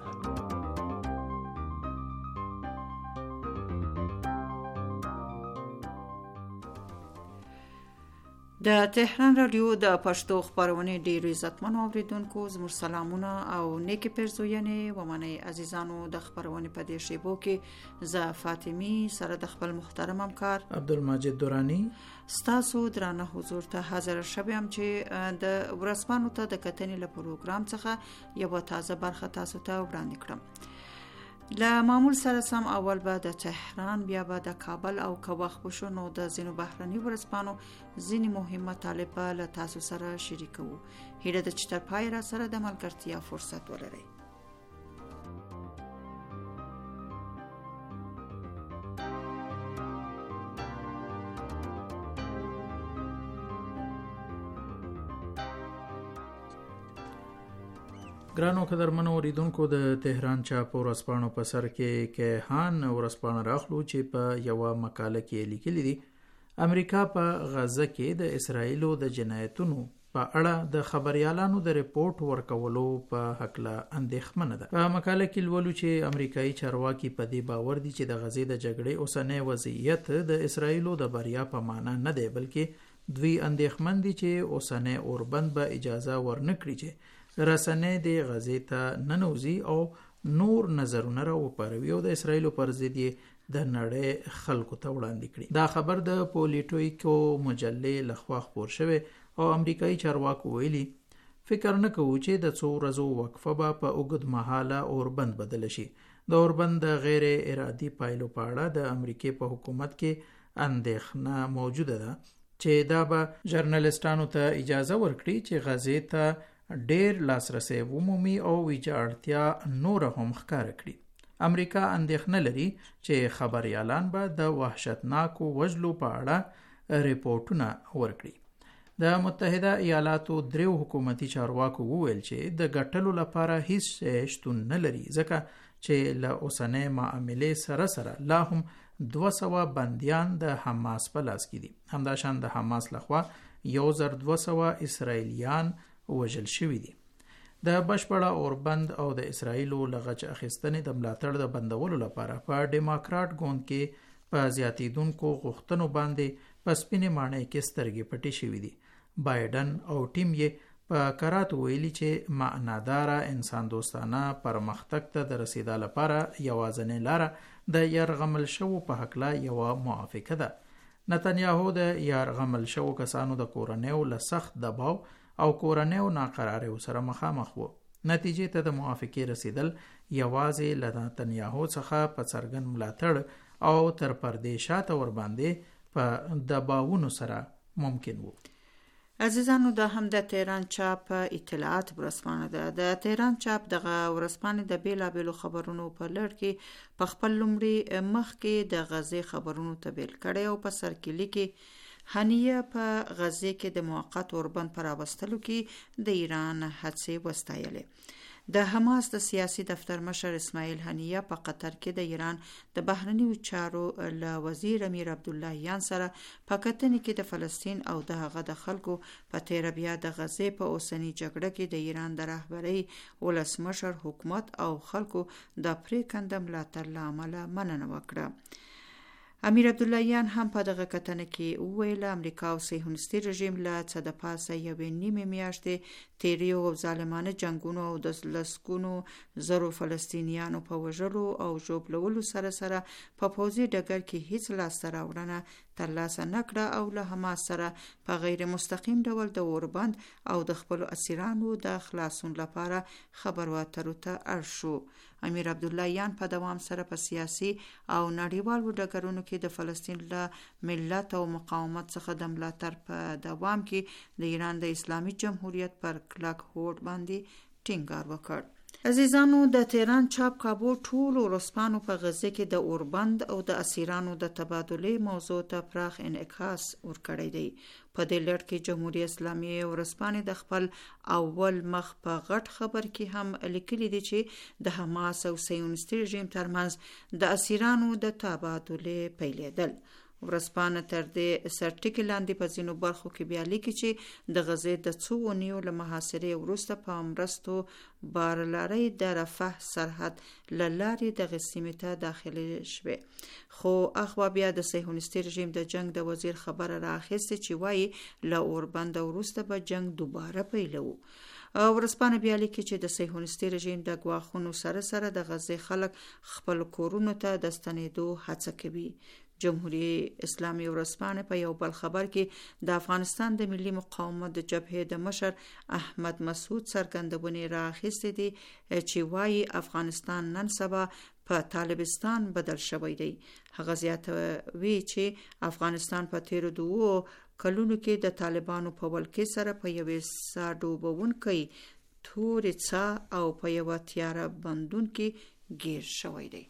د تهران رادیو د پښتو خبرونه ډیرو عزتمنو اوریدونکو زموږ سلامونه او نیکی پیرزوینې ومنئ. عزیزانو د خبرونه په دې شیبو کې زه فاطمی سره د خپل محترم همکار عبدالمجید دورانی ستاسو درانه حضور ته حاضر شوم چې د ورځپاڼو ته د کتنې له پروګرام څخه یو تازه برخه تاسو ته وړاندې کړم. له معمول سره سم اول به د تهران بیا به د کابل او که وخت بشو نو د ځینو بهرني ورځپاڼو ځینې مهم مطالب له تاسو سره شریکو. هیله ده چې تر پای را سره د ملګرتیا فرصت ولرئ. ګرانو قدرمنو اوریدونکو د تهران چاپ ورځپاڼو په سر کې کیهان ورځپاڼه راخلو چې په یوه مقاله کې لیکلي دي امریکا په غزه کې د اسرایلو د جنایتونو په اړه د خبريالانو د ریپورت ورکولو په حقله اندېښمنه ده. په مقاله کې لولو چې امریکایي چارواکي په دې باور دي چې د غزې د جګړې اوسنی وضعیت د اسرایلو د بریا په معنا نه دی بلکې دوی اندېښمن دي چې اوسنی اوربند به اجازه ورنکړي چې رسنۍ د غزې ته ننوځي او نور نظرونه راوپاروي او د اسرایلو پر ضد د نړۍ خلکو ته وړاندې کړي. دا خبر د پولیټیکو مجلې لخوا خپور شوی او امریکایي چارواکو ویلي فکر نه کوو چې د څو ورځو وقفه به په اوږد مهاله اوربند بدل شي. د اوربند د غیر ارادي پایلو په اړه د امریکای په حکومت کې اندېښنه موجوده ده چې دا به ژورنالیستانو ته اجازه ورکړي چې غزې ته ډیر لاسرسي ومومي او ویجاړتیا نور هم ښکاره کړي. امریکا اندېښنه لري چې خبريالان به د وحشتناکو وژلو په اړه ریپورتونه ورکړي. د متحده ایالاتو دریو حکومتي چارواکو وویل چې د ګټلو لپاره هیڅ شتون نه لري ځکه چې له اوسنۍ معاملې سره لا هم 200 بنديان د حماس په لاس کې دي. همداشان د حماس لخوا 1200 اسرایلیان وژل شوی دي. د بشپړه اوربند او د اسرایلو لغچ اخیستنې د ملاتړ د بندولو لپاره په ډیموکرات ګوند کې په زیاتیدونکو غوښتنو باندې په سپینې ماڼۍ کې سترګې پټې شوې دي. بایدن او ټیم یې په کرات ویلي چې معناداره انسان دوستانه پرمختګ ته د رسیدا لپاره یوازینۍ لاره د یرغمل شوو په حقله یو موافقه ده. نتنیاهو د یرغمل شوو کسانو د کورنیو له سخت دباو او کورنۍ ناقراری سره مخامخ وو. نتیجې ته د موافقې رسیدل یوازې له نتنیاهو څخه په څرګند ملاتړ او تر پردې شاته ور باندې په دباوونو سره ممکن وو. عزیزانو، دا هم د تهران چاپ اطلاعات ورځپاڼه ده. د تهران چاپ دغه ورځپاڼې د بیلابیلو خبرونو په لړ کې په خپل لومړي مخ کې د غزې خبرونو ته بیل کړی او په سر کې لیکي هنیه په غزې کې د موقت اوربند پر راوستلو کې د ایران هڅې وستایلې. د حماس د سیاسي دفتر مشر اسماعیل هنیه په قطر کې د ایران د بهرنیو چارو له وزیر امیر عبداللهیان سره په کتنې کې د فلسطین او د هغه د خلکو په تیر بیا د غزې په اوسنی جګړه کې د ایران د رهبرۍ ولسمشر حکومت او خلکو د پریکنده ملاتړ له امله مننه وکړه. امیر عبداللهیان هم په دغه کتنه کې وویل امریکا او صهیونیستي رژیم له څه د پاسه یوې نیمې میاشتې تیریو او ظالمانه جنګونو او د لسګونو زرو فلسطینیانو په وژلو او ژوبلولو سره سره په پوځي ډګر کې هیڅ لاسته راوړنه ترلاسه نکړه او له حماس سره په غیر مستقیم ډول د اوربند او د خپلو اسیرانو د خلاصون لپاره خبرو اترو ته اړ شو. امیر عبداللهیان په دوام سره په سیاسي او نړیوالو ډګرونو کې د فلسطین له ملت او مقاومت څخه د ملاتړ په دوام کې د ایران د اسلامي جمهوریت پر کلک هوډ باندې ټینګار وکړ. عزیزانو، د تهران چاپ کابو ټولو ورځپاڼو په غزې کې د اوربند او د اسیرانو د تبادلې موضوع ته پراخ انعکاس ورکړی دی. په دې لړ کې جمهوریت اسلامي ورځپاڼې د خپل اول مخ په غټ خبر کې هم لیکلي دي چې د حماس او صهیونیستي رژیم ترمنځ د اسیرانو د تبادلې پیلېدل. ورځپاڼه تر دې سرټکي لاندې په ځینو برخو کې بیا لیکي چې د غزې د څو اونیو له محاصرې وروسته په مرستو بارلارۍ د رفح سرحد له لارې دغې سیمې ته داخلي شوې. خو اخوا بیا د صهیونیستي رژیم د جنگ د وزیر خبره رااخیستې چې وایي له اوربند وروسته به جنگ دوباره پیلوو. ورځپاڼه بیا لیکي چې د صهیونیستي رژیم د ګواښونو سره سره د غزې خلک خپل کورونو ته د ستنېدو هڅه کوي. جمهوریت اسلامي ورځپاڼه په یو بل خبر کې د افغانستان د ملي مقاومت د جبهې د مشر احمد مسعود څرګندونې راخیستې دي چې وایي افغانستان نن سبا په طالبستان بدل شوی دی. هغه زیاتوي چې افغانستان په تیرو 2 کلونو کې د طالبانو په ولکې سره په یوې ساډوبونکې تورې څا او په یو تیاره بندون کې گیر شوی دی.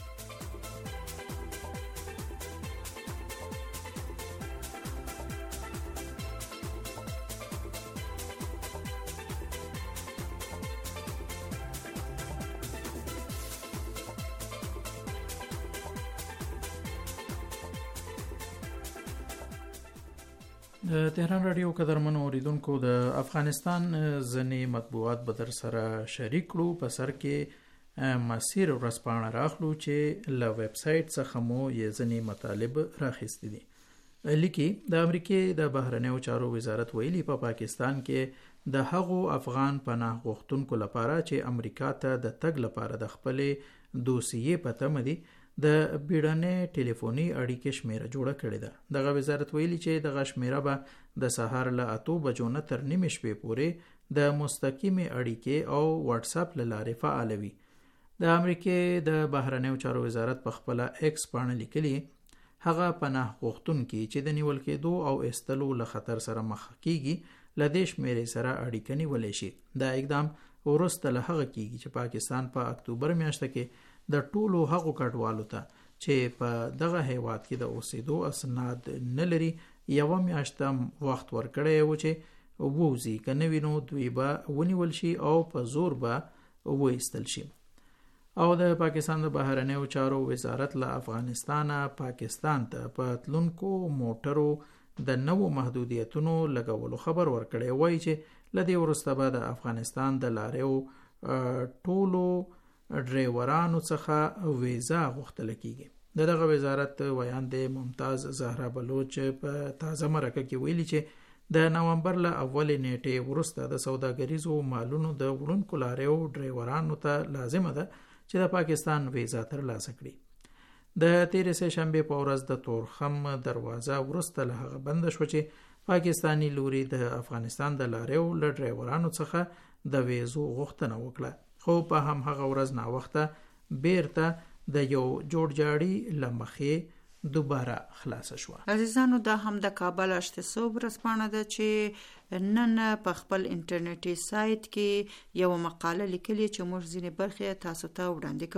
د تهران رادیو قدرمنو اوریدونکو، د افغانستان ځینې مطبوعات به در سره شریک کړو. په سر کې مسیر ورځپاڼه راخلو چې له ویب سایټ څخه مو یې ځینې مطالب راخیستي دي. لیکي د امریکې د بهرنیو چارو وزارت ویلي په پاکستان کې د هغو افغان پناه غوښتونکو لپاره چې امریکا ته د تګ لپاره د خپلې دوسیې په تمه دي د بیړنۍ ټلیفوني اړیکې شمیره جوړه کړې ده. دغه وزارت ویلي چې دغه شمیره به د سهار له 8 بجو نه تر نیمې شپې پورې د مستقیمې اړیکې او واتس اپ له لارې فعالوي. د امریکې د بهرنیو چارو وزارت په خپل ایکس باندې لیکلي هغه پناه غوښتونکي چې د نیول کېدو او استلو له خطر سره مخ کیږي له دې شمیرې سره اړیکه نیولی شي. دا اقدام وروسته له هغه کیږي چې پاکستان په اکتوبر میاشت کې د ټولو هغو کډوالو ته چې په دغه هیواد کې د اوسېدو اسناد نه لري یوه میاشت وخت ورکړی و چې ووځي، که نه وي نو دوی به ونیول شي او په زور به وایستل شي. او د پاکستان د بهرنیو چارو وزارت له افغانستانه پاکستان ته په تلونکو موټرو د نوو محدودیتونو لګولو خبر ورکړی. وایي چې له دې وروسته به د افغانستان د لاریو ټولو ډریورانو څخه ویزا غوښتل کیږي. دغه وزارت ویاند ممتاز زهرا بلوچ په تازه مرکه کې ویلي چې د نومبر له اولې نیټې وروسته د سوداګریزو مالونو د وړونکو لاریو ډریورانو ته لازمه ده چې د پاکستان ویزا ترلاسه کړي. د تیرې سه شنبې په ورځ د تورخم دروازه وروسته له هغه بند شو چې پاکستانی لوري د افغانستان د لاریو له ډرایورانو څخه د ویزو غوښتنه وکړه، خو په همهغه ورځ ناوخته بیرته د یو جوړجاړي له مخې دوباره خلاصه شوه. عزیزانو، دا هم د کابل اشتسو ورځپاڼه ده چې نن په خپل انټرنیټي سایت کې یو مقاله لیکلې چې موږ ځینې برخې تاسو ته وړاندې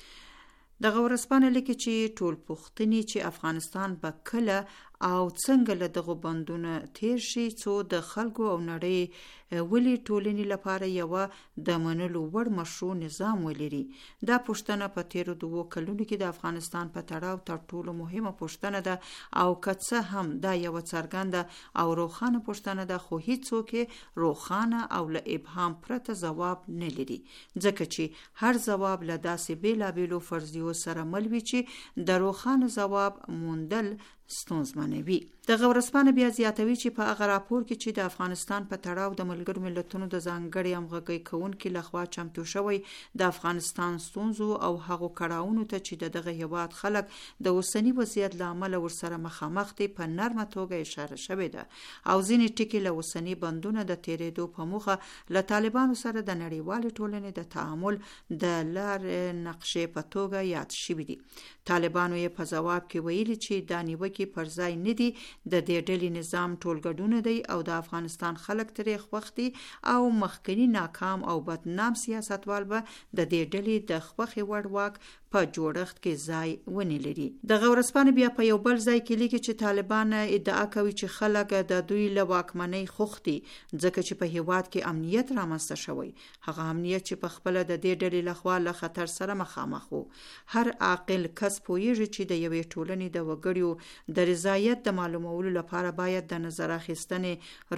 کوو. دغه ورځپاڼه لیکي چې ټول پوښتنې چې افغانستان به کله او څنګه له دغه بندونه تیر شي څو د خلکو او نړۍ ولې ټولنې لپاره یو د منلو وړ مشروع نظام ولري. دا پوښتنه په تیرو 2 کلونو کې د افغانستان په تړاو تر ټولو مهمه پوښتنه ده او که څه هم دا یو څرګنده او روښانه پوښتنه ده، خو هیڅوک روښانه او له ابهام پرته ځواب نه لري، ځکه چې هر ځواب له داسې بیلابیلو فرضیو سره مل وي چې د روښانه ځواب موندل ستونزمنوي. دغه ورځپاڼه بیا زیاتوي چې په هغه راپور کې چې د افغانستان په تړاو د ملګرو ملتونو د ځانګړي همغږي کوونکي لخوا چمتو شوی د افغانستان ستونزو او هغو کړاوونو ته چې دغه هیواد خلک د اوسنی وضعیت له امله ورسره مخامخ دي په نرمه توګه اشاره شوې ده او ځینې ټکي له اوسنی بندونه د تیرېدو په موخه له طالبانو سره د نړیوالې ټولنې د تعامل د لار نقشې په توګه یاد شوي دي. طالبانو یې په ځواب کې ویلي چې دا نیوکې پر ځای نه دي، د دې ډلې نظام ټولګډونه دی او د افغانستان خلک ترې خوښ دي او مخکنی ناکام او بدنام سیاستوال به د دې ډلې د خوښې وړ واک په جوړښت کې ځای ونه لري. دغه ورځپاڼه بیا په یو بل ځای کې لیکي چې طالبان ادعا کوي چې خلک د دوی له واکمنۍ خوښ دي ځکه چې په هیواد کې امنیت رامنځته شوی، هغه امنیت چې په خپل د دې ډلې لخوا له خطر سره مخامخ وو. هر عاقل کس پوهیږي چې د یوې ټولنې د وګړو د رضایت د معلومولو لپاره باید د نظر اخیستنې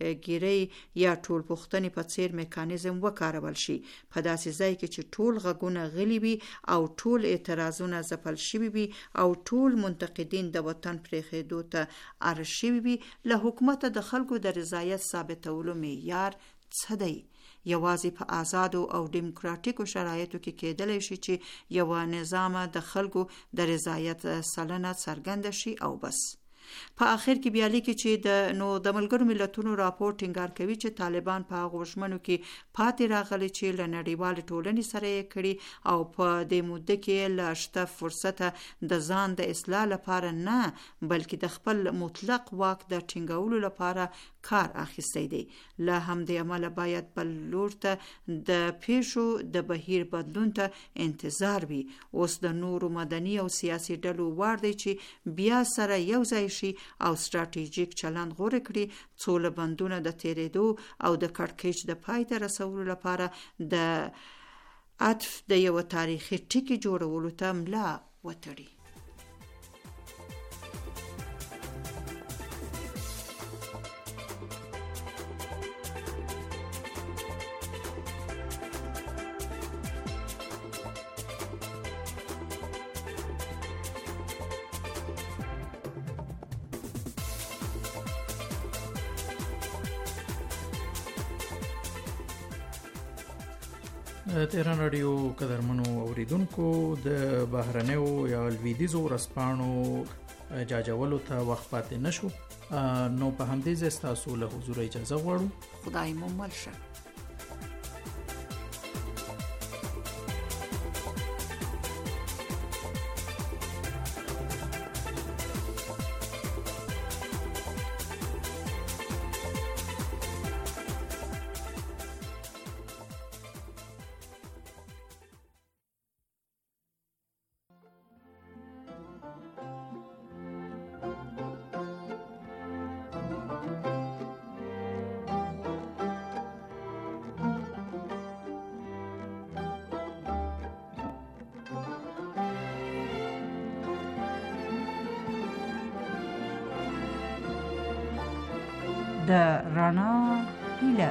رایګیرۍ یا ټول پوښتنې په څیر میکانیزم وکارول شي، په داسې ځای کې چې ټول غږونه غلي وي او ټول اعتراضونه ځپل شوي وي او ټول منتقدین د وطن پرېښودو ته اړ شوي وي. له حکومته د خلکو د رضایت ثابتولو معیار څه دی؟ یوازې په آزادو او دیموکراتیکو شرایطو کې کېدلی شي چې یو نظام د خلکو د رضایت سلنه څرګنده شي او بس. په آخر کې بیا لیکي چې د ملګرو ملتونو راپور ټینګار کوي چې طالبان په هغو ژمنو کې پاتې راغلي چې له نړیوالې ټولنې سره یې کړي او په دې موده کې له شته فرصته د ځان د اصلاح لپاره نه بلکې د خپل مطلق واک د ټینګولو لپاره کار اخیستی دی. له همدې امله باید بل لور ته د پیښو د بهیر بدلون ته انتظار وي. اوس د نورو مدني او سیاسي ډلو وار دی چې بیا سره یو ځای شي او ستراتیژیک چلند غوره کړي څو له بندونه د تیرېدو او د کړکېچ د پای ته رسولو لپاره د عطف د یو تاریخي ټکي جوړولو ته ملا وتړي. تهران رادیو قدرمنو اوریدونکو، د بهرنیو یا لویدیځو ورځپاڼو جاجولو ته وخت پاتې نشو، نو په همدې ځای ستاسو له حضور اجازه غواړو. خدای مو مل شه. د رڼا هیله.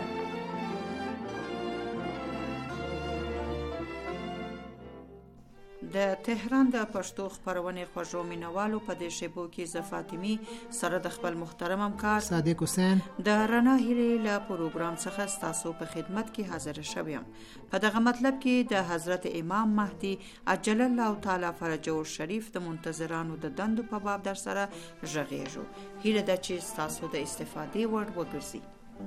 د تهران د پښتو خپرونې خوږو مینوالو په دې شیبو کې ز فاطمی سره د خپل محترم همکار صادق حسین د رڼا هیلې له پروګرام څخه ستاسو په خدمت کې حاضر شوم. په دغه مطلب کې د حضرت امام مهدی عجل الله تعالی فرجه الشریف د منتظرانو د دندو په باب در سره ژغېږو. هیله ده چې ستاسو د استفادې وړ وګرځي.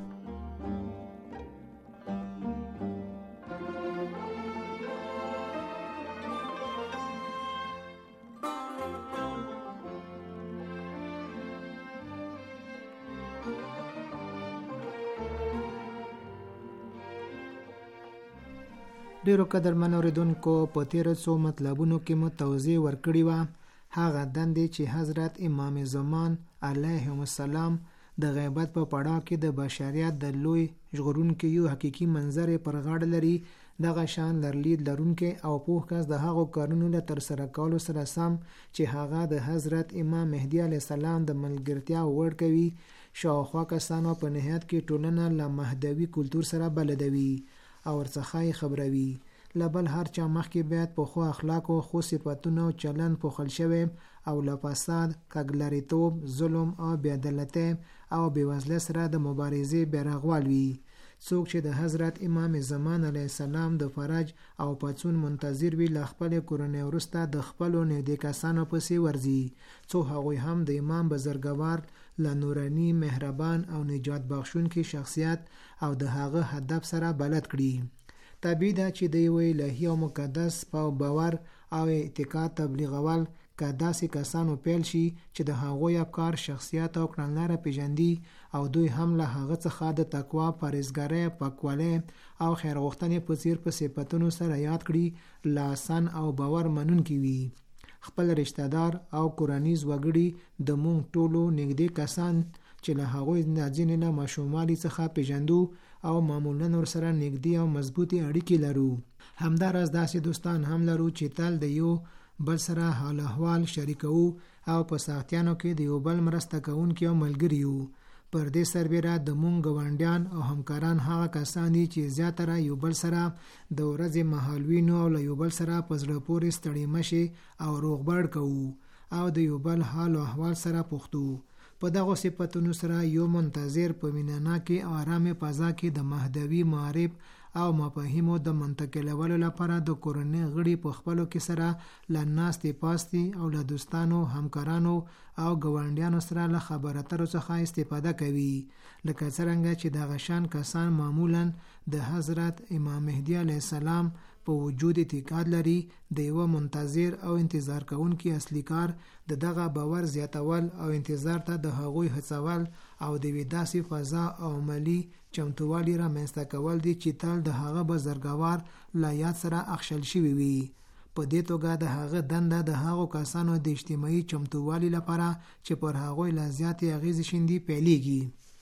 ډیرو قدرمن اوریدونکو په تیرو څو مطلبونو کې مو توضیح ورکړې وه هغه دندې چې حضرت امام زمان علیهم السلام د غیبت په پړاو کې د بشریت د لوی ژغورونکي یو حقیقي منظر پر غاړه لري. دغه شان لرلید لرونکي او پوه کس د هغو کارونو له ترسره کولو سره سم چې هغه د حضرت امام مهدی علیه السلام د ملګرتیا وړ کوي شاوخوا کسانو په نهایت کې ټولنه له مهدوي کلتور سره بلدوي او ورڅخه خبروي. لبل هر چا مخکې باید په خو اخلاق او خو صفاتونو چلن پوښل شوی او له فساد، کګلریتوب، ظلم او بېعدالتۍ او بېوزله سره د مبارزې بیرغوال وي. څوک چې د حضرت امام زمان علیه السلام د فرج او پاڅون منتظر وي له خپلې کورنۍ وروسته د خپلو نږدې کسانو پسې ورځي څو هغوی هم د امام بزرګوار له نوراني، مهربان او نجات بخښونکي شخصیت او د هغه هدف سره بلد کړي. طبیعي ده چې د یو الهي او مقدس په باور او اعتقاد تبلیغول که داسې کسانو پیل شي چې د هغوی افکار، شخصیت او کړنلاره پیژندي او دوی هم له هغه څخه د تقوا، پرهیزګارۍ، پاکوالۍ او خیرغوښتنې په څیر په صفتونو سره یاد کړي له آسان او باور منونکي وي. خپل رشتہ دار او کورنیز وګړي د مونږ ټولو نږدې کسان چې له هغوی ځینې له ماشوموالي څخه پیژندو او معمولا ورسره نږدې او مضبوطې اړیکې لرو. همداراز داسې دوستان هم لرو چې تل د یو بل سره حال احوال شریکو او په سختیانو کې د یو بل مرسته کوونکي او ملګري یو. پر دې سربیره د مونږ ګاونډیان او همکاران هغه کسان دي چې زیاتره یو بل سره د ورځې مهال وینو او له یو بل سره په زړه پورې ستړي مشي او روغبړ کوو او د یو بل حال او احوال سره پوښتو. په دغه صفتونو سره یو منتظر په میناناکې او آرامې فضا کې د مهدوي معارف او مفاهیمو د منتقلولو لپاره د کورنۍ غړي په خپلو کې سره له ناستې پاستې او له دوستانو، همکارانو او ګاونډیانو سره له خبرو اترو څخه استفاده کوي. لکه څرنګه چې دغه شان کسان معمولا د حضرت امام مهدی علیه السلام په وجود اعتقاد لري، د یو منتظر او انتظار کوونکی اصلي کار د دغه باور زیاتول او انتظار ته د هغوی هڅول او د یوې داسې فضا او عملي چمتووالي رامنځته کول دي چې تل د هغه بزرګوار له یاد سره اخښل شوي وي. په دې توګه د هغه دنده د هغو کسانو د اجتماعي چمتووالي لپاره چې پر هغوی لا زیاتې اغیزې شیندي پیلیږي.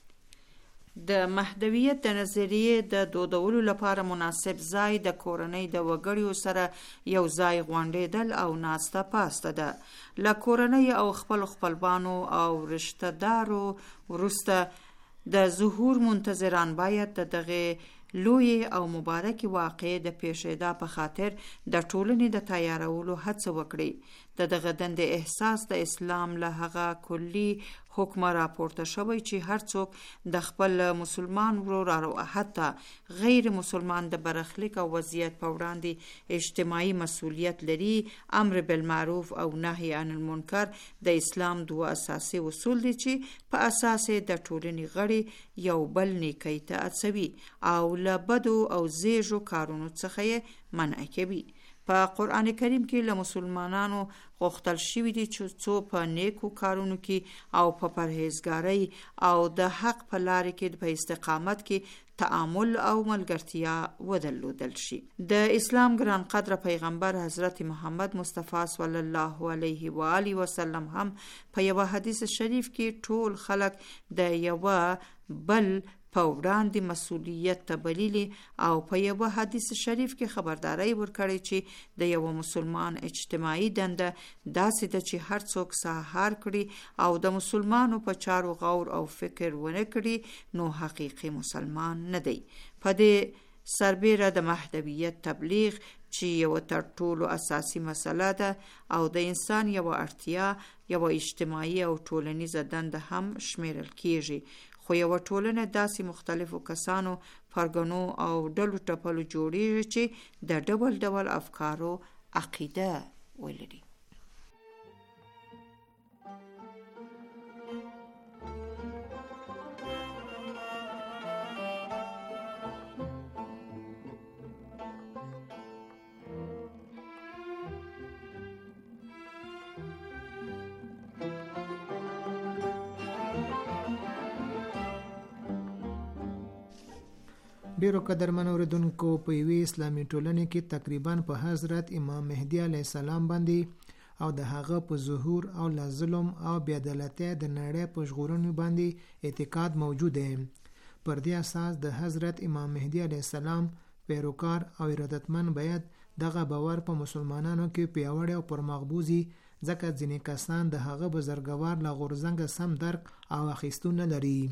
د مهدویت د نظریې د دودولو لپاره مناسب ځای د کورنۍ د وګړیو سره یو ځای غونډېدل او ناسته پاسته ده. له کورنۍ او خپلوانو او رشتہ دارو وروسته د ظهور منتظران باید د دغه لوی او مبارک واقع د پیښېدا په خاطر د ټولنې د تیارولو هڅه وکړي. د دغه دندې احساس د اسلام له هغه کلی حکم راپورته شوی چې هر څوک د خپل مسلمان ورور او حتی غیر مسلمان د برخلیک او وضعیت په وړاندې اجتماعي مسؤلیت لري. امر بالمعروف او نهی عن المنکر د اسلام دوه اساسي اصول دي چې په اساس د ټولنې غړي یو بل نیکۍ ته هڅوي او له بدو او زیږو کارونو څخه منع کوي. په قرآن کریم کې له مسلمانانو غوښتل شوي دي چې څو په نیکو کارونو کې او په پرهیزګارۍ او د حق په لارې کې په استقامت کې تعامل او ملګرتیا ودرلودل شي. د اسلام ګران قدر پیغمبر حضرت محمد مصطفی صلی الله علیه و آله وسلم هم په یو حدیث شریف کې ټول خلک د یو بل په وړاندې مسؤلیت ته بللی او په یو حدیث شریف کې خبرداري ورکړي چې د یو مسلمان اجتماعي دنده داسې ده چې هر څوک سهار کړي او د مسلمانو په چارو غور او فکر ونه کړي نو حقیقي مسلمان نه دی. په دې سربیره د مهدویت تبلیغ چې یو تر ټولو اساسي مسله ده او د انسان یو اړتیا، یو اجتماعي او ټولنیزه دنده هم شمیرل کیږي. خو یو ټولنه داسې مختلفو کسانو، فرګنو او ډلو ټپلو جوړیږي چې د ډول ډول افکارو عقیده ولري. ډیرو قدرمن اوریدونکو، په یوې اسلامي ټولنې کې تقریبا په حضرت امام مهدي علیه السلام باندې او د هغه په ظهور او له ظلم او بېعدالتۍ د نړۍ په ژغورنې باندې اعتقاد موجود دی. پر دې اساس د حضرت امام مهدي علیه السلام پیروکار او ارادتمن باید دغه باور په مسلمانانو کې پیاوړی او پرمغبوزي، ځکه ځینې کسان د هغه بزرګوار له غورځنګه سم درک او اخیستون نه لري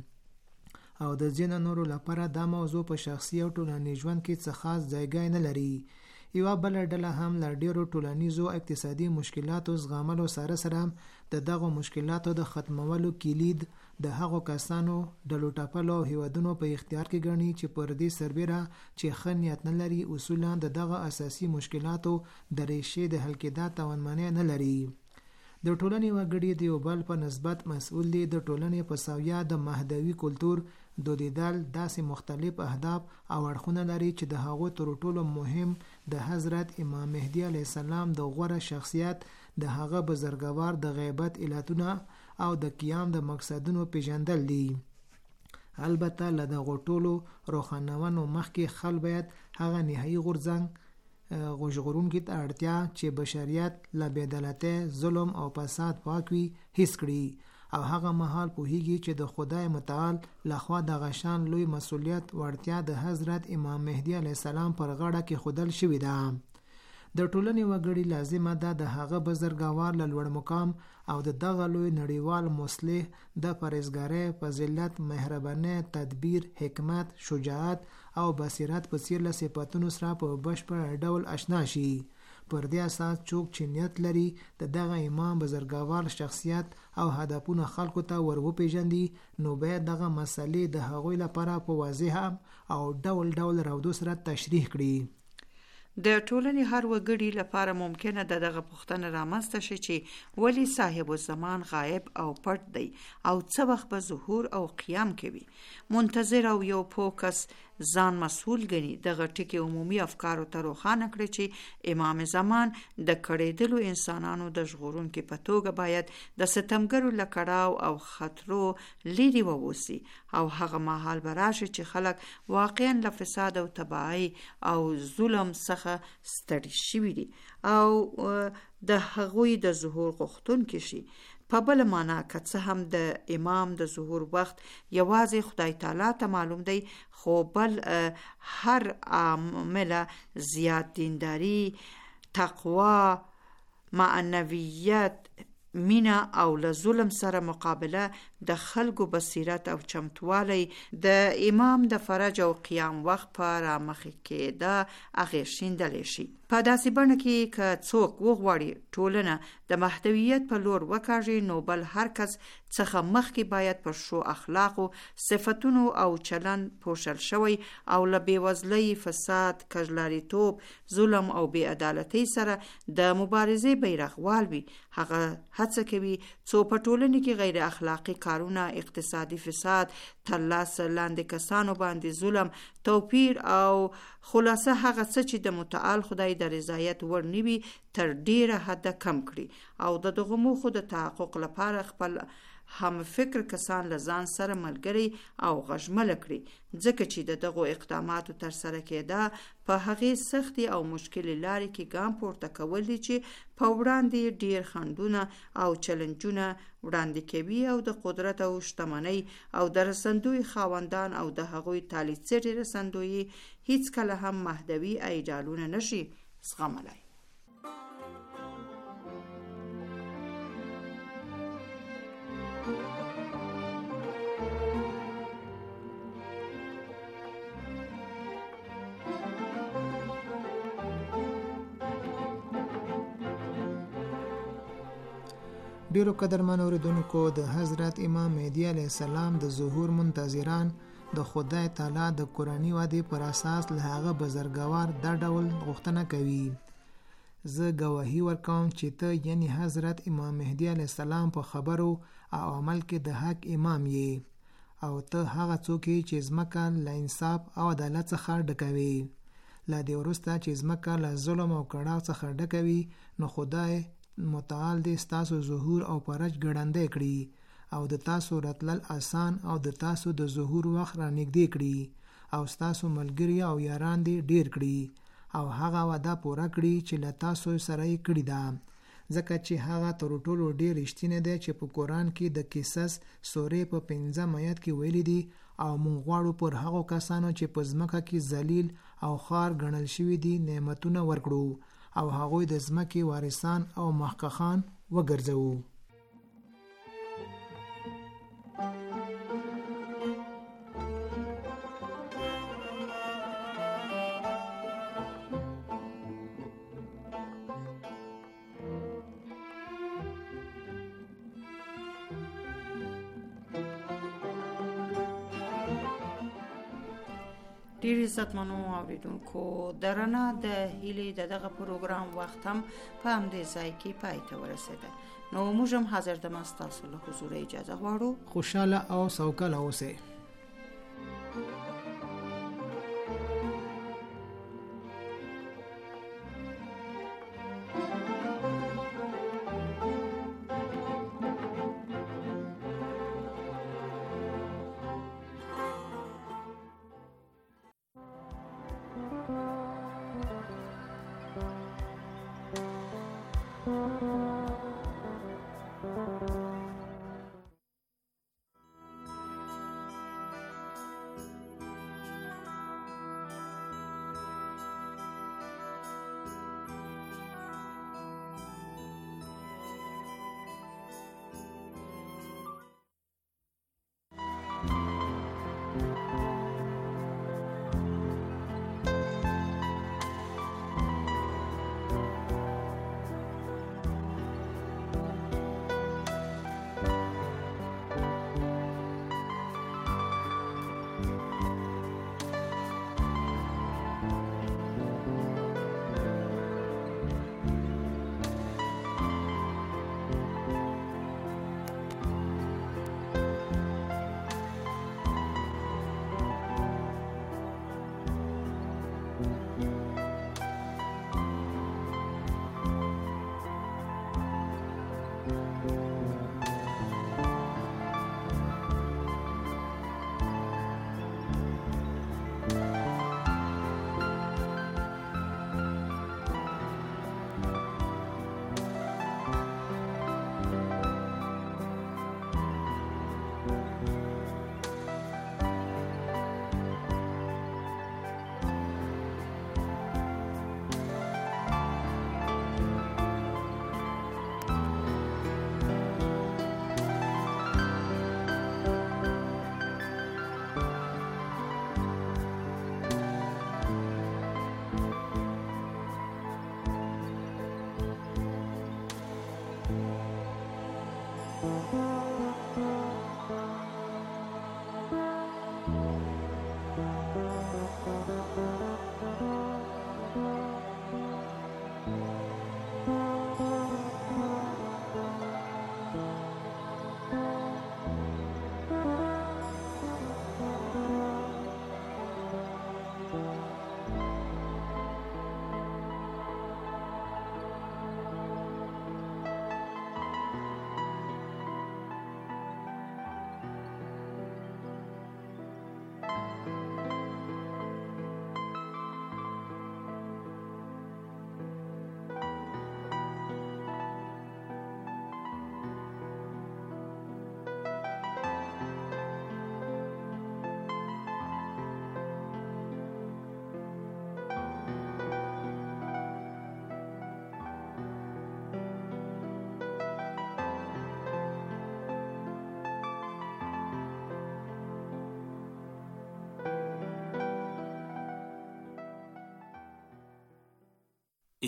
او د ځینو نورو لپاره دا موضوع په شخصي او ټولنیز ژوند کې څه خاص ځایګی نه لري. یوه بله ډله هم له ډیرو ټولنیزو اقتصادي مشکلاتو زغملو سره سره د دغو مشکلاتو د ختمولو کلید د هغو کسانو ډلو ټپلو او هیوادونو په اختیار کې ګڼي چې پر دې سربیره چې ښه نیت نه لري، اصولا د دغه اساسي مشکلاتو د ریښې د حل کېدا توانمنۍ نه لري. د ټولنې وګړي د یو بل په نسبت مسؤل دي. د ټولنې په سویا د مهدوي کلتور دودیدل داسې مختلف اهداف او اړخونه لري چې د هغو تر ټولو مهم د حضرت امام مهدي علیه السلام د غوره شخصیت، د هغه بزرګوار د غیبت علتونه او د قیام د مقصدونو پیژندل دي. البته له دغو ټولو روښانونو مخکې خل باید هغه نهایي غورځنګ ژغورونکي ته اړتیا چې بشریت له بېعدالتۍ، ظلم او فساد پاک وي هیڅ کړي، او هغه مهال پوهیږي چې د خدای متعال لخوا د غشان لوی مسؤلیت وړتیا د حضرت امام مهدي علیه السلام پر غاړه کې خودل شوې ده. د ټولنې وګړي لازمه ده د هغه بزرګوار له لوړ مقام او د دغه لوی نړیوال مصلح د پرهیزګارۍ، فضیلت، مهربانۍ، تدبیر، حکمت، شجاعت او بصیرت په څیر له صفاتونو سره په بشپړ ډول آشنا شي. پر دې اساس څوک چې نیت لري د دغه امام بزرګوار شخصیت او هدفونه خلکو ته ور وپېژندي، نو باید دغه مسلې د هغوی لپاره په واضحه او ډول ډول راودو سره تشریح کړي. د ټولنې هر وګړي لپاره ممکنه ده دغه پوښتنه رامنځته شي چې ولی صاحب الزمان غایب او پټ دی او څه وخت به ظهور او قیام کوي. منتظر او یو فوکس ځان مسؤل ګڼي. دغه ټکي عمومي افکارو ته روښانه کړي چې امام زمان د کړېدلو انسانانو د ژغورونکي په توګه باید د ستمګرو له کړاو او خطرو لرې واوسي، او هغه مهال به راشي چې خلک واقعا له فساد او تباهۍ او ظلم څخه ستړي شوي دي او د هغوی د ظهور غوښتونکي شي. په بل معنا که څه هم د امام د ظهور وخت یوازې خدای تعالی ته معلوم دی، خو بل هر عامله زیات دینداری، تقوا، معنویت، مینا او له ظلم سره مقابله، د خلکو بصیرت او چمتوالی د امام د فرج او قیام وخت په رامخې کېده اغېز شیندلی شي. په داسې بڼه کې که څوک وغواړي ټولنه د مهدویت په لور وکاږي، نو بل هر کس څخه مخکې باید پر ښو اخلاقو، صفتونو او چلند پوښل شوی او له بېوزلۍ، فساد، کژلاریتوب، ظلم او بې عدالتۍ سره د مبارزې بیرغوال وي. هغه هڅه کوي څو په ټولنه کې غیر اخلاقی کارونه، اقتصادي فساد، ترلاسه لاندې کسانو باندې ظلم، توپیر او خلاصه هغه څه چې د متعال خدای د رضایت وړ نه وي تر ډیره حده کم کړي او د دغه موخو د تحقق لپاره خپل هم فکر کسان له ځان سره ملګري او غژمله کړي، ځکه چې د دغو اقداماتو تر سره کېده په هغې سختې او مشکلې لارې کې ګام پورته کول دي چې په وړاندې ډیر خنډونه او چلنجونه وړاندې کوي او د قدرت او شتمنۍ او د رسندوی خاوندان او د هغوی تالیڅېټې رسندوی هیڅ کله هم مهدوي ایډیالونه نشي زغملی. ډیرو قدرمن اوریدونکو، د حضرت امام مهدی علیه السلام د ظهور منتظران د خدای تعالی د قرآنی وعدې پر اساس له هغه بزرګوار دا ډول غوښتنه کوي: زه گواهی ورکوم چې ته یعنی حضرت امام مهدی علیه السلام په خبرو او عمل کې د حق امام یې، او ته هغه څوک یې چې ځمکه له انصاف او عدالت څخه ډکوي. لا دې وروسته چې ځمکه له ظلم او کړاو څخه ډکوي، نو خدای متعال دې ستاسو ظهور او پرج ګړندی کړي او د تاسو راتلل آسان او د تاسو د ظهور وخت را نږدې کړي او ستاسو ملګری او یاران دې ډیر کړي او هغه وعده پوره کړي چې له تاسو سره یې کړي ده، ځکه چې هغه تر ټولو ډیر رښتینی دی چې په قرآن کې د قصص سورې په 5 آیت کې ویلي دي: او مونږ غواړو پر هغو کسانو چې په ځمکه کې ذلیل او خوار ګڼل شوي دي نعمتونه ورکړو او هغوی د ځمکې وارثان او محققان وګرځوو. ډیر عزتمنو اوریدونکو، درنه د هیلې دغه پروګرام وخت هم په همدې ځای کې پای ته ورسېده. نو موږ هم حاضر د مستاسو له حضور اجازه غواړو. خوشاله او سوکاله اوسئ.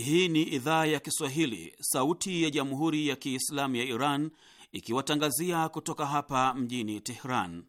Hii ni idhaa ya Kiswahili, sauti ya Jamhuri ya Kiislamu ya Iran, ikiwatangazia kutoka hapa mjini Tehran.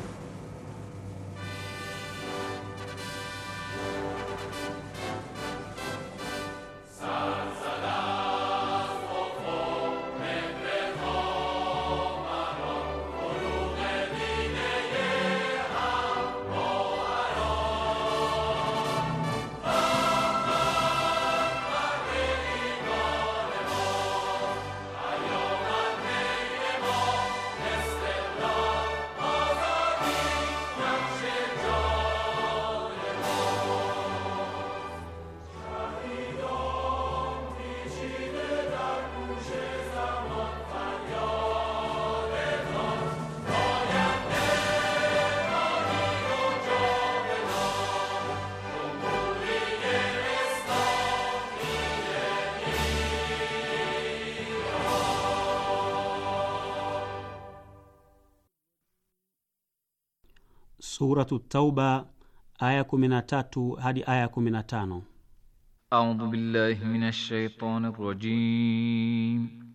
Suratu Tauba aya 13 hadi aya 15. A'udhu billahi minash shaitanir rajim.